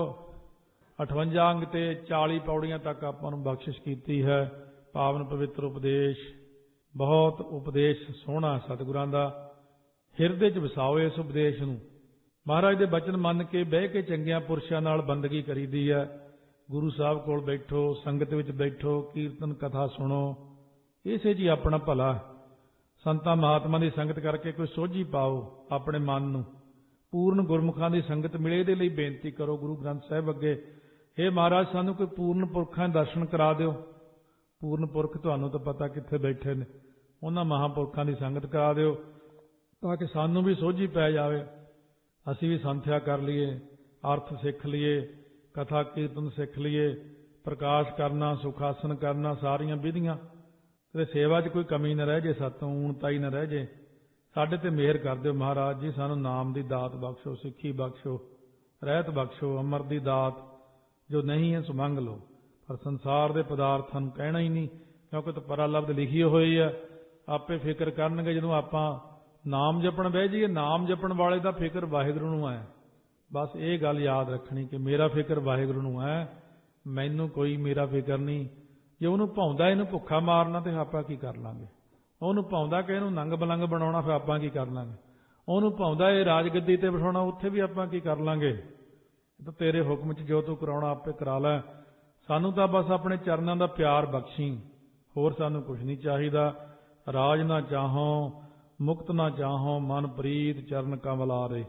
258 ਅੰਗ ਤੇ 40 ਪੌੜੀਆਂ ਤੱਕ ਆਪਾਂ ਨੂੰ ਬਖਸ਼ਿਸ਼ ਕੀਤੀ ਹੈ। ਪਾਵਨ ਪਵਿੱਤਰ ਉਪਦੇਸ਼, ਬਹੁਤ ਉਪਦੇਸ਼ ਸੋਹਣਾ ਸਤਿਗੁਰਾਂ ਦਾ, ਹਿਰਦੇ 'ਚ ਵਸਾਓ ਇਸ ਉਪਦੇਸ਼ ਨੂੰ। ਮਹਾਰਾਜ ਦੇ ਬਚਨ ਮੰਨ ਕੇ ਬਹਿ ਕੇ ਚੰਗਿਆਂ ਪੁਰਸ਼ਾਂ ਨਾਲ ਬੰਦਗੀ ਕਰੀਦੀ ਹੈ। ਗੁਰੂ ਸਾਹਿਬ ਕੋਲ ਬੈਠੋ, ਸੰਗਤ ਵਿੱਚ ਬੈਠੋ, ਕੀਰਤਨ ਕਥਾ ਸੁਣੋ, ਇਸੇ 'ਚ ਹੀ ਆਪਣਾ ਭਲਾ। ਸੰਤਾਂ ਮਹਾਤਮਾ ਦੀ ਸੰਗਤ ਕਰਕੇ ਕੋਈ ਸੋਝੀ ਪਾਓ ਆਪਣੇ ਮਨ ਨੂੰ, ਪੂਰਨ ਗੁਰਮੁਖਾਂ ਦੀ ਸੰਗਤ ਮਿਲੇ, ਇਹਦੇ ਲਈ ਬੇਨਤੀ ਕਰੋ ਗੁਰੂ ਗ੍ਰੰਥ ਸਾਹਿਬ ਅੱਗੇ, ਹੇ ਮਹਾਰਾਜ ਸਾਨੂੰ ਕੋਈ ਪੂਰਨ ਪੁਰਖਾਂ ਦੇ ਦਰਸ਼ਨ ਕਰਾ ਦਿਓ। ਪੂਰਨ ਪੁਰਖ ਤੁਹਾਨੂੰ ਤਾਂ ਪਤਾ ਕਿੱਥੇ ਬੈਠੇ ਨੇ, ਉਹਨਾਂ ਮਹਾਂਪੁਰਖਾਂ ਦੀ ਸੰਗਤ ਕਰਾ ਦਿਓ ਤਾਂ ਕਿ ਸਾਨੂੰ ਵੀ ਸੋਝੀ ਪੈ ਜਾਵੇ, ਅਸੀਂ ਵੀ ਸੰਥਿਆ ਕਰ ਲਈਏ, ਅਰਥ ਸਿੱਖ ਲਈਏ, ਕਥਾ ਕੀਰਤਨ ਸਿੱਖ ਲਈਏ, ਪ੍ਰਕਾਸ਼ ਕਰਨਾ, ਸੁਖਾਸਨ ਕਰਨਾ, ਸਾਰੀਆਂ ਵਿਧੀਆਂ ਤੇ ਸੇਵਾ 'ਚ ਕੋਈ ਕਮੀ ਨਾ ਰਹਿ ਜੇ, ਸਾਤੋਂ ਊਣਤਾ ਹੀ ਨਾ ਰਹਿ ਜੇ। ਸਾਡੇ ਤੇ ਮਿਹਰ ਕਰ ਦਿਓ ਮਹਾਰਾਜ ਜੀ, ਸਾਨੂੰ ਨਾਮ ਦੀ ਦਾਤ ਬਖਸ਼ੋ, ਸਿੱਖੀ ਬਖਸ਼ੋ, ਰਹਿਤ ਬਖਸ਼ੋ, ਅਮਰ ਦੀ ਦਾਤ ਜੋ ਨਹੀਂ ਹੈ ਸੋ ਮੰਗ ਲਓ। ਪਰ ਸੰਸਾਰ ਦੇ ਪਦਾਰਥਾਂ ਨੂੰ ਕਹਿਣਾ ਹੀ ਨਹੀਂ, ਕਿਉਂਕਿ ਤਾਂ ਪਰਾ ਲਫ਼ਜ਼ ਲਿਖੀ ਹੋਈ ਹੈ, ਆਪੇ ਫਿਕਰ ਕਰਨਗੇ। ਜਦੋਂ ਆਪਾਂ ਨਾਮ ਜਪਣ ਬਹਿ ਜਾਈਏ, ਨਾਮ ਜਪਣ ਵਾਲੇ ਦਾ ਫਿਕਰ ਵਾਹਿਗੁਰੂ ਨੂੰ ਹੈ, ਬਸ ਇਹ ਗੱਲ ਯਾਦ ਰੱਖਣੀ ਕਿ ਮੇਰਾ ਫਿਕਰ ਵਾਹਿਗੁਰੂ ਨੂੰ ਹੈ, ਮੈਨੂੰ ਕੋਈ ਮੇਰਾ ਫਿਕਰ ਨਹੀਂ। ਜੇ ਉਹਨੂੰ ਭਾਉਂਦਾ ਇਹਨੂੰ ਭੁੱਖਾ ਮਾਰਨਾ ਤੇ ਆਪਾਂ ਕੀ ਕਰ ਲਾਂਗੇ? ਉਹਨੂੰ ਭਾਉਂਦਾ ਕਿ ਇਹਨੂੰ ਨੰਗ ਬਲੰਗ ਬਣਾਉਣਾ, ਫਿਰ ਆਪਾਂ ਕੀ ਕਰ ਲਾਂਗੇ? ਉਹਨੂੰ ਭਾਉਂਦਾ ਇਹ ਰਾਜਗੱਦੀ ਤੇ ਬਿਠਾਉਣਾ, ਉੱਥੇ ਵੀ ਆਪਾਂ ਕੀ ਕਰ ਲਾਂਗੇ? ਤਾਂ ਤੇਰੇ ਹੁਕਮ 'ਚ ਜੋ ਤੂੰ ਕਰਾਉਣਾ ਆਪੇ ਕਰਾ ਲੈ। ਸਾਨੂੰ ਤਾਂ ਬਸ ਆਪਣੇ ਚਰਨਾਂ ਦਾ ਪਿਆਰ ਬਖਸ਼ੀ, ਹੋਰ ਸਾਨੂੰ ਕੁਝ ਨਹੀਂ ਚਾਹੀਦਾ। ਰਾਜ ਨਾ ਚਾਹੋ, ਮੁਕਤ ਨਾ ਚਾਹੋ, ਮਨ ਪ੍ਰੀਤ ਚਰਨ ਕਮਲਾਰੇ।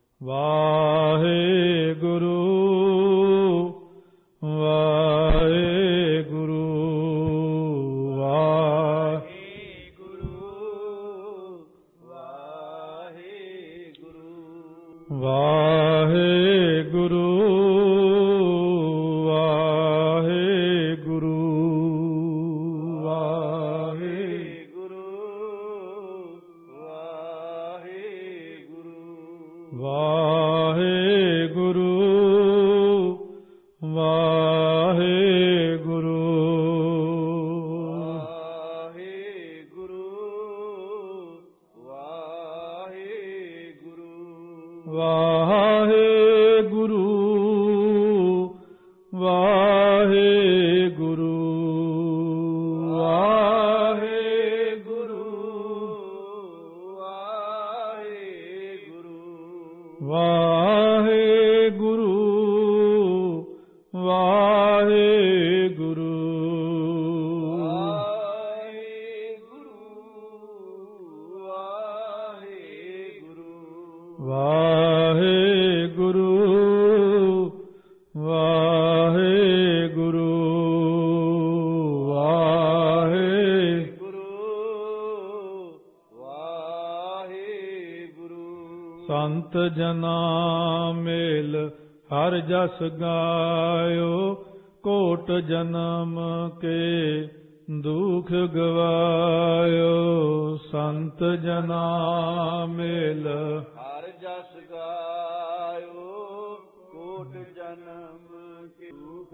ਵਾਹਿਗੁਰੂ ਵਾਹਿਗੁਰੂ ਵਾਹਿਗੁਰੂ ਵਾਹਿਗੁਰੂ ਵਾਹਿਗੁਰੂ ਸੰਤ ਜਨਾ ਮੇਲ ਹਰ ਜਸ ਗਾਇਓ, ਕੋਟ ਜਨਮ ਕੇ ਦੁਖ ਗਵਾਇਓ। ਸੰਤ ਜਨਾ ਮੇਲ ਹਰ ਜਸ ਗਾਇਓ, ਕੋਟ ਜਨਮ ਕੇ ਦੁਖ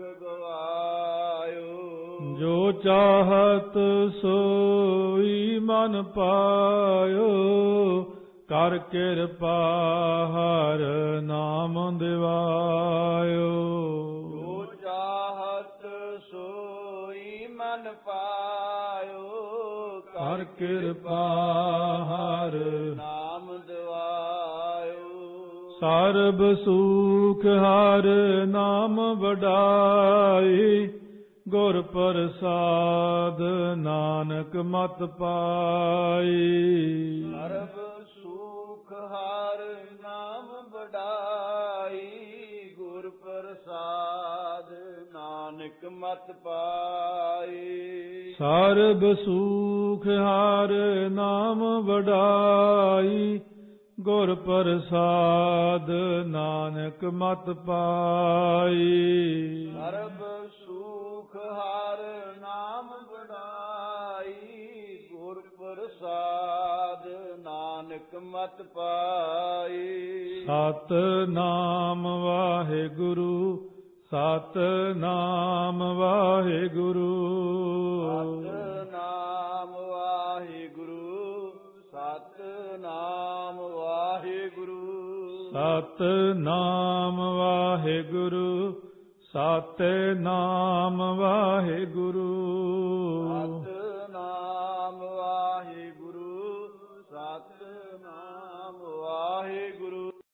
ਗਵਾਇਓ। ਜੋ ਚਾਹਤ ਸੋਈ ਮਨ ਪਾਇਓ, ਕਰ ਕਿਰਪਾ ਹਰ ਨਾਮ ਦਿਵਾਇਓ। ਜੋ ਚਾਹਤ ਸੋਈ ਮਨ ਪਾਇਓ, ਕਰ ਕਿਰਪਾ ਹਰ ਨਾਮ ਦਿਵਾਇਓ। ਸਰਬ ਸੁਖ ਹਰ ਨਾਮ ਵਡਾਈ, ਗੁਰ ਪ੍ਰਸਾਦ ਨਾਨਕ ਮਤ ਪਾਈ। ਸਰਬ ਸੁਖ ਹਰ ਨਾਮ ਵਡਾਈ, ਗੁਰ ਪ੍ਰਸਾਦ ਨਾਨਕ ਮਤ ਪਾਈ। ਸਰਬ ਸੁਖ ਹਰ ਨਾਮ ਵਡਾਈ, ਗੁਰ ਪ੍ਰਸਾਦ ਨਾਨਕ ਮਤ ਪਾਈ। ਸਰਬ ਸੁਖ ਹਰ ਨਾਮ ਵਡਾਈ, ਗੁਰ ਪ੍ਰਸਾਦ ਨਾਨਕ ਮਤ ਪਾਈ। ਸਤਿਨਾਮ ਵਾਹਿਗੁਰੂ, ਸਤਿਨਾਮ ਵਾਹਿਗੁਰੂ। ਸਤਿਨਾਮ ਵਾਹਿਗੁਰੂ, ਸਤਿਨਾਮ ਵਾਹਿਗੁਰੂ। ਸਤਿਨਾਮ ਵਾਹਿਗੁਰੂ, ਸਤਿਨਾਮ ਵਾਹਿਗੁਰੂ। ਸਤਿਨਾਮ ਵਾਹਿਗੁਰੂ, ਸਤਿਨਾਮ ਵਾਹਿਗੁਰੂ।